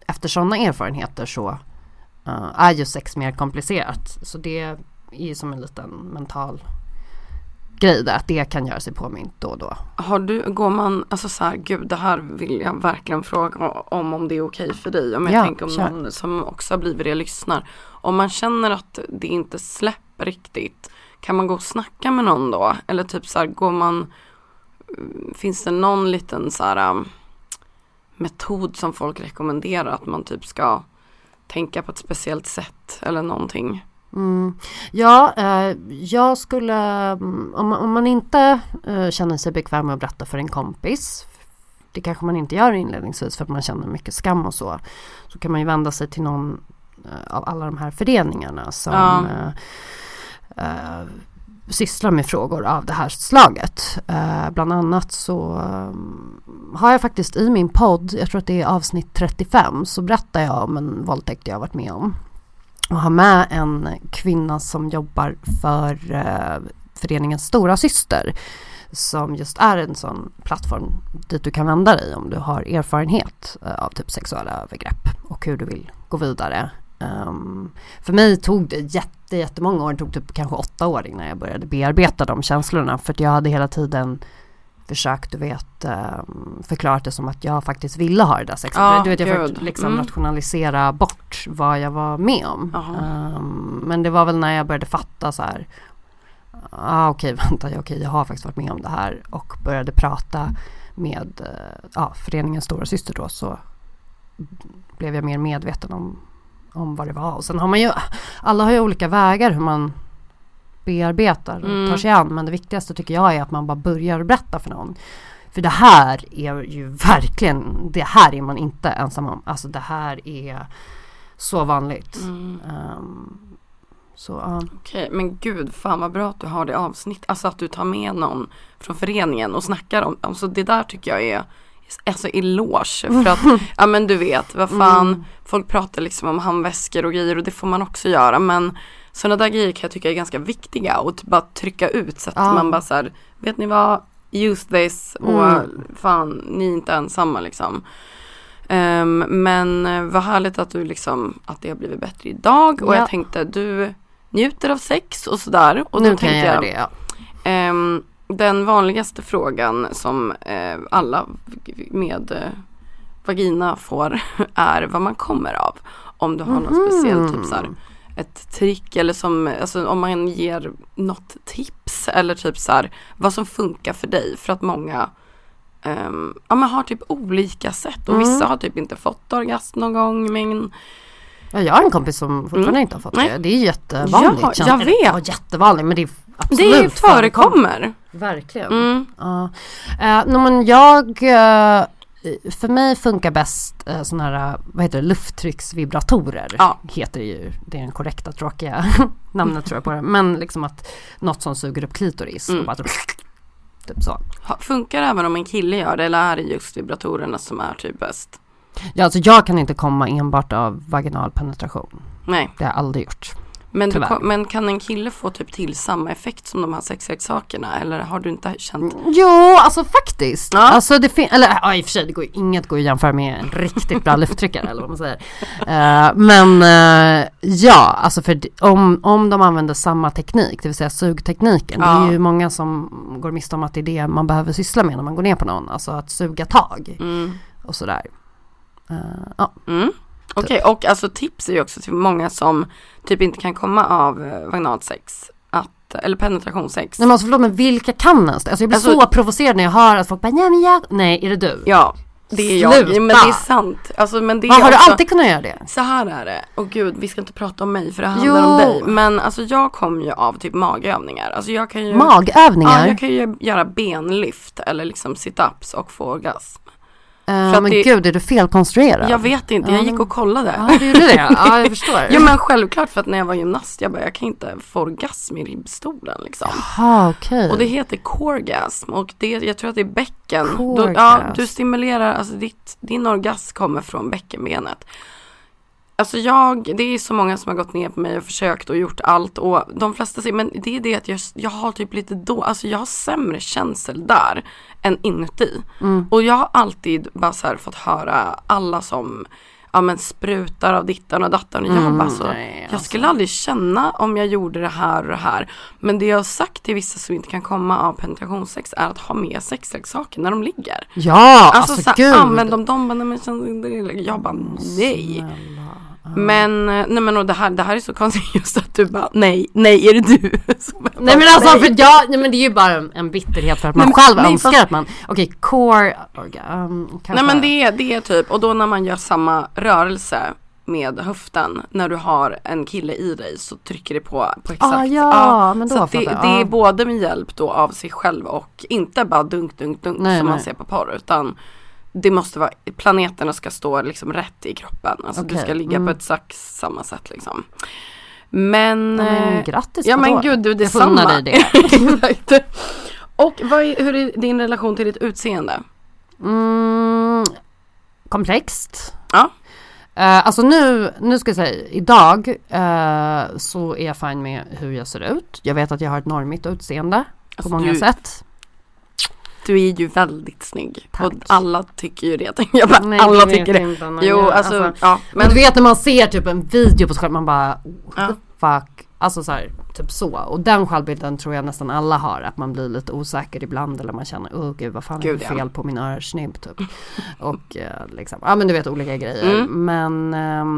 efter sådana erfarenheter så är ju sex mer komplicerat. Så det är ju som en liten mental grej där, att det kan göra sig påmint då och då. Går man, alltså så här, gud, det här vill jag verkligen fråga om det är okej för dig. Om jag tänker om någon som också har blivit det lyssnar. Om man känner att det inte släpper riktigt, kan man gå och snacka med någon då? Eller typ så här, finns det någon liten så här metod som folk rekommenderar att man typ ska tänka på ett speciellt sätt eller någonting? Ja, jag skulle, om man inte känner sig bekväm med att berätta för en kompis, det kanske man inte gör inledningsvis för att man känner mycket skam och så kan man ju vända sig till någon av alla de här föreningarna som sysslar med frågor av det här slaget. Bland annat så har jag faktiskt i min podd, jag tror att det är avsnitt 35, så berättar jag om en våldtäkt jag har varit med om. Och har med en kvinna som jobbar för föreningens stora syster, som just är en sån plattform dit du kan vända dig om du har erfarenhet av typ sexuella övergrepp och hur du vill gå vidare. För mig tog det jättemånga år, det tog typ kanske 8 år innan jag började bearbeta de känslorna, för att jag hade hela tiden försökt, förklarat det som att jag faktiskt ville ha det där sexet. Jag försökte liksom rationalisera bort vad jag var med om. Men det var väl när jag började fatta så här, jag har faktiskt varit med om det här, och började prata med föreningens stora syster då, så blev jag mer medveten om vad det var. Och sen har man ju, alla har ju olika vägar hur man bearbetar och tar sig an, men det viktigaste tycker jag är att man bara börjar berätta för någon. För det här är ju verkligen, det här är man inte ensam om. Alltså det här är så vanligt. Okej, men gud, fan vad bra att du har det avsnitt. Alltså att du tar med någon från föreningen och snackar om, alltså det där tycker jag är alltså eloge, för att ja, men du vet, vad fan, folk pratar liksom om handväskor och grejer, och det får man också göra, men sådana där grejer kan jag tycka är ganska viktiga och bara trycka ut så att man bara så här, vet ni vad, use this, och fan, ni är inte ensamma liksom. Men vad härligt att du liksom, att det har blivit bättre idag, och jag tänkte, du njuter av sex och sådär, och nu då kan tänkte jag göra det, den vanligaste frågan som alla med vagina får är vad man kommer av. Om du har något speciellt, typ så här, ett trick, eller som, alltså, om man ger något tips, eller typ så här, vad som funkar för dig, för att många man har typ olika sätt, och vissa har typ inte fått orgasm någon gång, men jag har en kompis som fortfarande inte har fått det. Det är jättevanligt. Ja, jag vet. Jättevanligt, men det är absolut, det förekommer. Verkligen. Men för mig funkar bäst såna här, vad heter det, lufttrycksvibratorer. Heter det ju. Det är den korrekta, tråkiga namnet tror jag på det. Men liksom att något som suger upp klitoris och bara typ så. Funkar även om en kille gör det, eller är det just vibratorerna som är typ bäst? Ja, alltså jag kan inte komma enbart av vaginal penetration. Nej. Det har jag aldrig gjort. Men kan en kille få typ till samma effekt som de här sexleksakerna, eller har du inte känt? Jo, alltså faktiskt. Alltså det i och för sig, inget går att jämföra med en riktigt bra lufttryckare eller vad man säger. Alltså för om de använder samma teknik, det vill säga sugtekniken, det är ju många som går miste om att det är det man behöver syssla med när man går ner på någon, alltså att suga tag och sådär. Okej, och alltså tips är ju också till många som typ inte kan komma av vaginalt sex, eller penetrationssex. Nej, men alltså förlåt, men vilka kan ens? Alltså jag blir så provocerad när jag hör att folk bara, nej, är det du? Ja, det är jag. Men det är sant. Alltså, men det är har också, du alltid kunnat göra det? Så här är det. Och gud, vi ska inte prata om mig, för det handlar om dig. Men alltså jag kom ju av typ magövningar. Alltså jag kan ju, magövningar? Ja, jag kan ju göra benlyft eller liksom sit-ups och få orgasm. Men gud, är du felkonstruerad? Jag vet inte, jag gick och kollade. Ja, du gjorde det? Ja, jag förstår. Jo, men självklart, för att när jag var gymnast, jag kan inte få orgasm i ribbstolen liksom. Okej. Och det heter coregasm, och jag tror att det är bäcken. Du stimulerar, alltså din orgasm kommer från bäckenbenet. Alltså det är så många som har gått ner på mig och försökt och gjort allt, och de flesta säger, men det är det att jag har typ lite alltså jag har sämre känsel där än inuti. Och jag har alltid bara så här fått höra alla som men sprutar av dittan och dattan. Och jag bara så, jag skulle aldrig känna om jag gjorde det här och det här. Men det jag har sagt till vissa som inte kan komma av penetrationssex är att ha med sexleksaker när de ligger. Ja, alltså så gud. Använd de bara, men jag bara nej. Men och det här är så konstigt just att du bara nej är det du? Nej men alltså för nej men det är ju bara en bitterhet för att man själv önskar att man core nej men det är typ, och då när man gör samma rörelse med höften när du har en kille i dig så trycker det på exakt. Men då så det är både med hjälp då av sig själv och inte bara dunk man ser på porr, utan det måste vara, planeterna ska stå liksom rätt i kroppen. Alltså du ska ligga på ett samma sätt liksom. Men grattis. Ja men gud, det är samma. Det. Och hur är din relation till ditt utseende? Komplext. Ja. Alltså nu ska jag säga, idag så är jag fine med hur jag ser ut. Jag vet att jag har ett normigt utseende på många sätt. Du är ju väldigt snygg. Tack. Och alla tycker ju det. Jag bara, nej, alla tycker det. Inte, jo, alltså, ja. Men du vet när man ser typ en video på sig själv, man bara, fuck. Alltså så här, typ så. Och den självbilden tror jag nästan alla har. Att man blir lite osäker ibland. Eller man känner, gud vad fan är det fel på min örsnibb typ. Och liksom, men du vet olika grejer. Men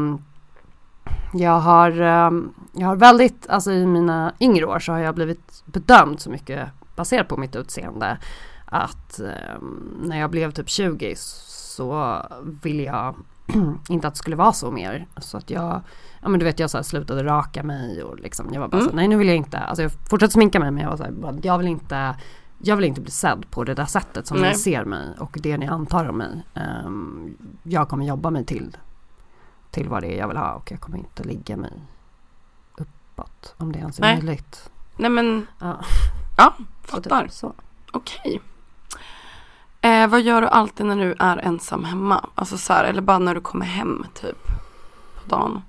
jag har väldigt, alltså i mina yngre år så har jag blivit bedömd så mycket baserat på mitt utseende. Att när jag blev typ 20 så ville jag inte att det skulle vara så mer. Så att jag, men du vet, jag så här slutade raka mig och liksom, jag var bara så, nej nu vill jag inte, alltså jag fortsatte sminka mig, men jag var så här, jag vill inte bli sedd på det där sättet som ni ser mig och det ni antar om mig. Jag kommer jobba mig till vad det är jag vill ha, och jag kommer inte ligga mig uppåt om det ens är möjligt. Nej men fattar. Så. Okej. Vad gör du alltid när du är ensam hemma? Alltså så här, eller bara när du kommer hem typ på dagen?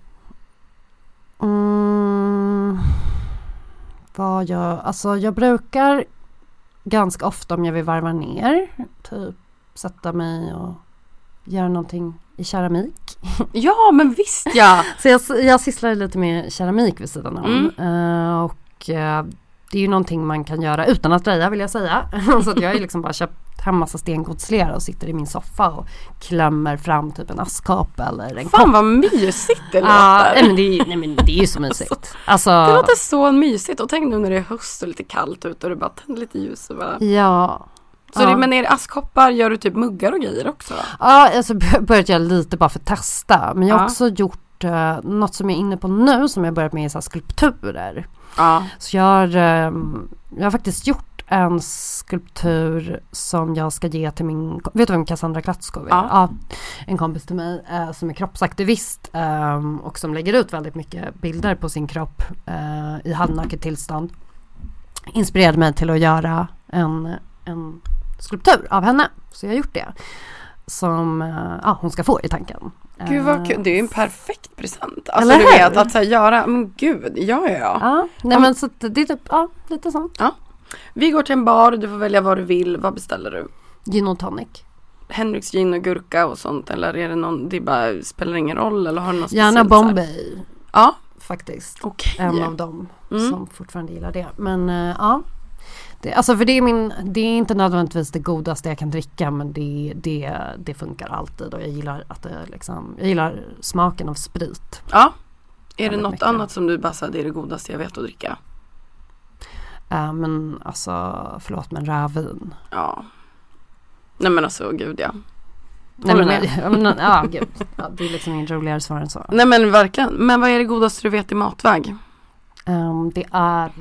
Jag brukar ganska ofta, om jag vill varva ner, typ sätta mig och göra någonting i keramik. Ja, men visst ja. Så jag sysslar lite med keramik vid sidan om. Det är ju någonting man kan göra utan att dreja, vill jag säga. Så att jag har ju liksom bara köpt hem massa stengodslera och sitter i min soffa och klämmer fram typ en askkopp eller en kopp. Fan vad mysigt det låter. Men det är ju så mysigt. Alltså, det låter så mysigt. Och tänk nu när det är höst och lite kallt ute och du bara tänder lite ljus och bara... Ja. Så men är det askkoppar, gör du typ muggar och grejer också? Ja, alltså börjat göra lite bara för att testa. Men jag har också gjort något som jag är inne på nu, som jag börjat med, i så här skulpturer. Ja. Så jag har faktiskt gjort en skulptur som jag ska ge till min, vet du vem Cassandra Klatskov är? Ja, en kompis till mig som är kroppsaktivist och som lägger ut väldigt mycket bilder på sin kropp i halvnaket tillstånd. Inspirerade mig till att göra en skulptur av henne. Så jag har gjort det. Som hon ska få i tanken. Gud vad kul. Det är ju en perfekt present. Alltså du vet att så här, göra, men gud, ja. Men så det är typ, lite sånt. Ja. Vi går till en bar, du får välja vad du vill. Vad beställer du? Gin och tonic. Henriks gin och gurka och sånt, eller är det någon, det bara spelar ingen roll, eller har du något gärna Bombay. Ja. Faktiskt. Okay. En av dem som fortfarande gillar det. Men alltså för det är inte nödvändigtvis det godaste jag kan dricka, men det funkar alltid, och jag gillar att det liksom, jag gillar smaken av sprit. Ja. Är det något mycket annat som du bara säger, det är det godaste jag vet att dricka? Men alltså, förlåt, men rödvin. Ja. Nej men alltså, gud ja. Nej men gud. Ja, det är liksom ingen roligare svar än så. Nej men verkligen. Men vad är det godaste du vet i matväg? Det är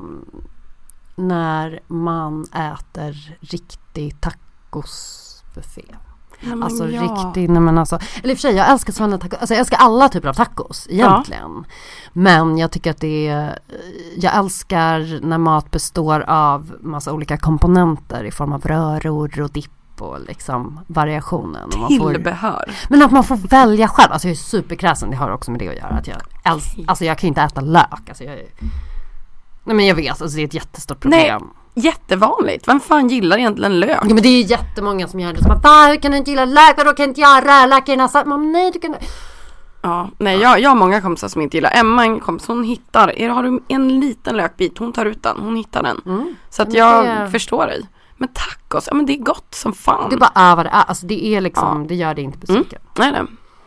när man äter riktig tacosbuffé. Alltså riktig, eller i och för sig, jag älskar sådana tacos. Alltså jag älskar alla typer av tacos egentligen. Ja. Men jag tycker att jag älskar när mat består av massa olika komponenter i form av röror och dipp och liksom variationen. Tillbehör. Men att man får välja själv. Alltså jag är superkräsen, det har också med det att göra. Att jag kan ju inte äta lök. Alltså Nej men jag vet, alltså det är ett jättestort problem. Nej, jättevanligt. Vem fan gillar egentligen lök? Ja men det är jättemånga som gör det. Som att, hur kan du inte gilla lök? Då kan inte jag rödlök i den. Nej, du kan... Ja, nej, jag har många kompisar som inte gillar. Emma, en kompis, hon hittar, har du en liten lökbit, hon tar ut den, hon hittar den. Så att jag förstår dig. Men tacos, ja men det är gott som fan. Det är bara vad det är, alltså det är liksom, det gör det inte besviken. Nej.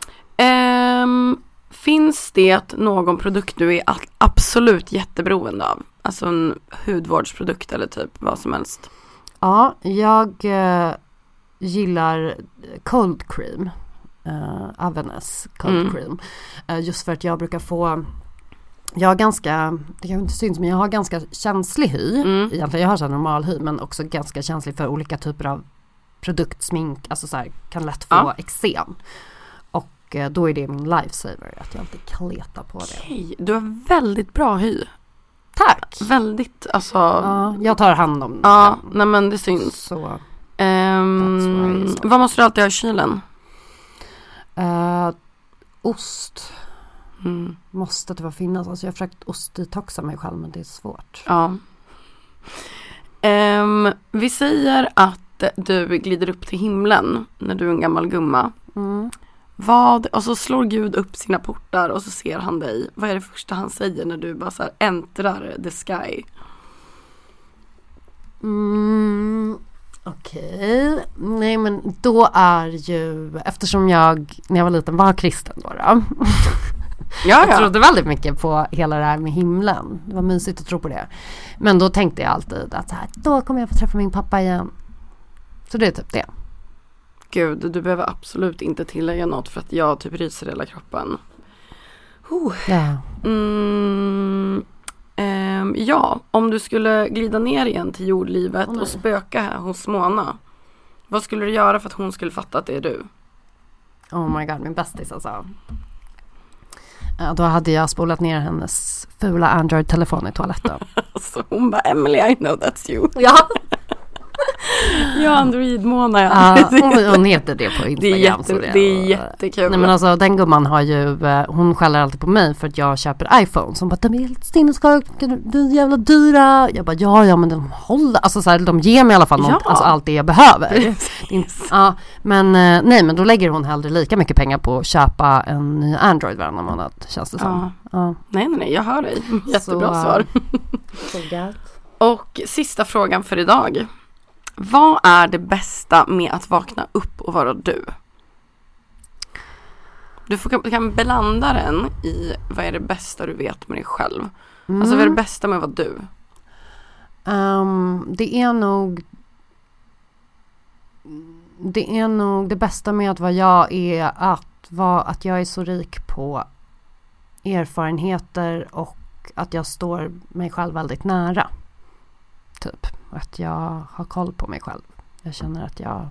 Finns det någon produkt du är absolut jätteberoende av? Alltså en hudvårdsprodukt eller typ vad som helst? Ja, jag gillar cold cream. Aveness cold cream. Just för att jag brukar få, jag har ganska, det kan inte syns men jag har ganska känslig hy. Egentligen jag har så normal hy men också ganska känslig för olika typer av produktsmink, alltså så här, kan lätt få eksem. Och då är det min lifesaver att jag alltid kletar på det. Okej, du har väldigt bra hy. Tack. Väldigt, alltså. Ja, jag tar hand om ja, nej men det syns. Så. Vad måste du alltid ha i kylen? Ost måste det finnas. Alltså jag har försökt ostdetoxa mig själv men det är svårt. Ja. Vi säger att du glider upp till himlen när du är en gammal gumma. Och så slår Gud upp sina portar och så ser han dig. Vad är det första han säger när du bara så här äntrar the sky? Okej. Nej men då är ju, eftersom jag när jag var liten var kristen då. Jag trodde väldigt mycket på hela det här med himlen. Det var mysigt att tro på det. Men då tänkte jag alltid att så här, då kommer jag få träffa min pappa igen. Så det är typ det. Gud, du behöver absolut inte tillägga något för att jag typ ryser hela kroppen. Ja, om du skulle glida ner igen till jordlivet och spöka här hos Mona, vad skulle du göra för att hon skulle fatta att det är du? Oh my god, min bästis alltså. Då hade jag spolat ner hennes fula Android-telefon i toaletten. Så hon bara, Emily, I know that's you. Ja. Ja, Android-Mona. Hon heter det på Instagram. Det är jättekul. Nej men alltså den gumman har ju, hon skäller alltid på mig för att jag köper iPhone. Så hon bara, de är helt stinneskak, de är jävla dyra. Jag bara, ja men de håller, alltså så här, de ger mig i alla fall något, alltså allt det jag behöver. Ja, men nej men då lägger hon hellre lika mycket pengar på att köpa en ny Android varannan månad, känns det som. Ja. Nej, jag hör dig. Jättebra svar. Och sista frågan för idag. Vad är det bästa med att vakna upp och vara du? Du kan belanda den i vad är det bästa du vet med dig själv. Alltså vad är det bästa med att vara du? Det är nog det bästa med att vara jag är att jag är så rik på erfarenheter och att jag står mig själv väldigt nära. Typ. Att jag har koll på mig själv. Jag känner att jag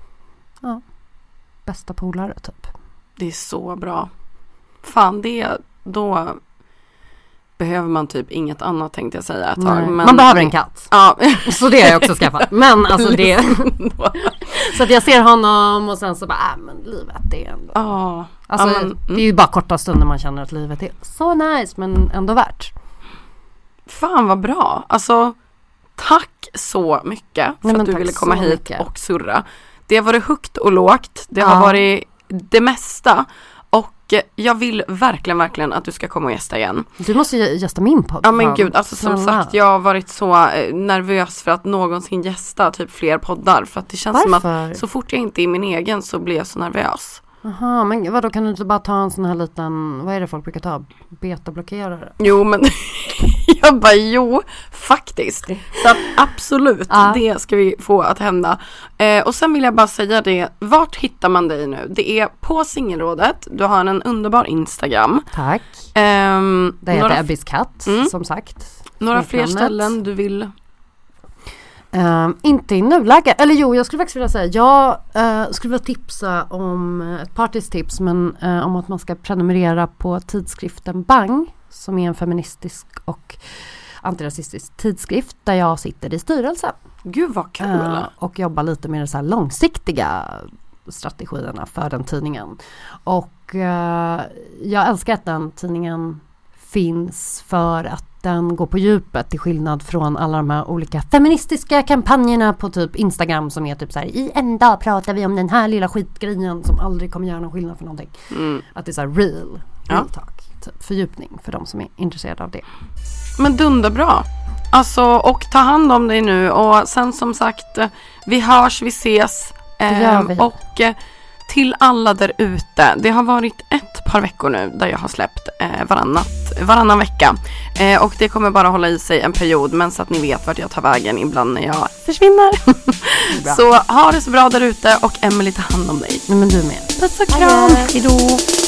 bästa polare typ. Det är så bra. Fan, då behöver man typ inget annat, tänkte jag säga ett tag. Men man behöver en katt. Ja. Så det har jag också skaffat. Men alltså det så att jag ser honom och sen så bara, men livet det är ändå. Alltså det är ju bara korta stunder man känner att livet är så nice men ändå värt. Fan vad bra. Alltså tack så mycket för att du ville komma hit och surra. Det har varit högt och lågt. Det har varit det mesta. Och jag vill verkligen att du ska komma och gästa igen. Du måste ju gästa min podd. Ja men gud, alltså som sagt, jag har varit så nervös för att någonsin gästa typ fler poddar. För att det känns som att så fort jag inte är min egen så blir jag så nervös. Jaha, men vadå, kan du inte bara ta en sån här liten, vad är det folk brukar ta? Betablockerare? Jo, men jag bara, faktiskt. Så att, absolut, det ska vi få att hända. Och sen vill jag bara säga det, vart hittar man dig nu? Det är på Singelrådet, du har en underbar Instagram. Tack. Det heter Ebbis katt, som sagt. Några fler ställen du vill... inte i nuläget. Eller jo, jag skulle faktiskt vilja säga jag skulle vilja tipsa om ett partistips, men om att man ska prenumerera på tidskriften Bang, som är en feministisk och antirasistisk tidskrift där jag sitter i styrelsen. Gud vad kul! Och jobbar lite med de så här långsiktiga strategierna för den tidningen. Och jag älskar att den tidningen finns för att den går på djupet till skillnad från alla de här olika feministiska kampanjerna på typ Instagram som är typ så här, i en dag pratar vi om den här lilla skitgrejen som aldrig kommer göra någon skillnad för någonting. Att det är så här real talk, typ fördjupning för de som är intresserade av det. Men dunderbra. Alltså, och ta hand om dig nu. Och sen som sagt, vi hörs, vi ses. Det gör vi. Och till alla där ute. Det har varit ett par veckor nu där jag har släppt varannan vecka. Och det kommer bara hålla i sig en period. Men så att ni vet vart jag tar vägen ibland när jag försvinner. Så ha det så bra där ute. Och Emily, ta hand om dig. Men du med. Puss och kram. Hejdå.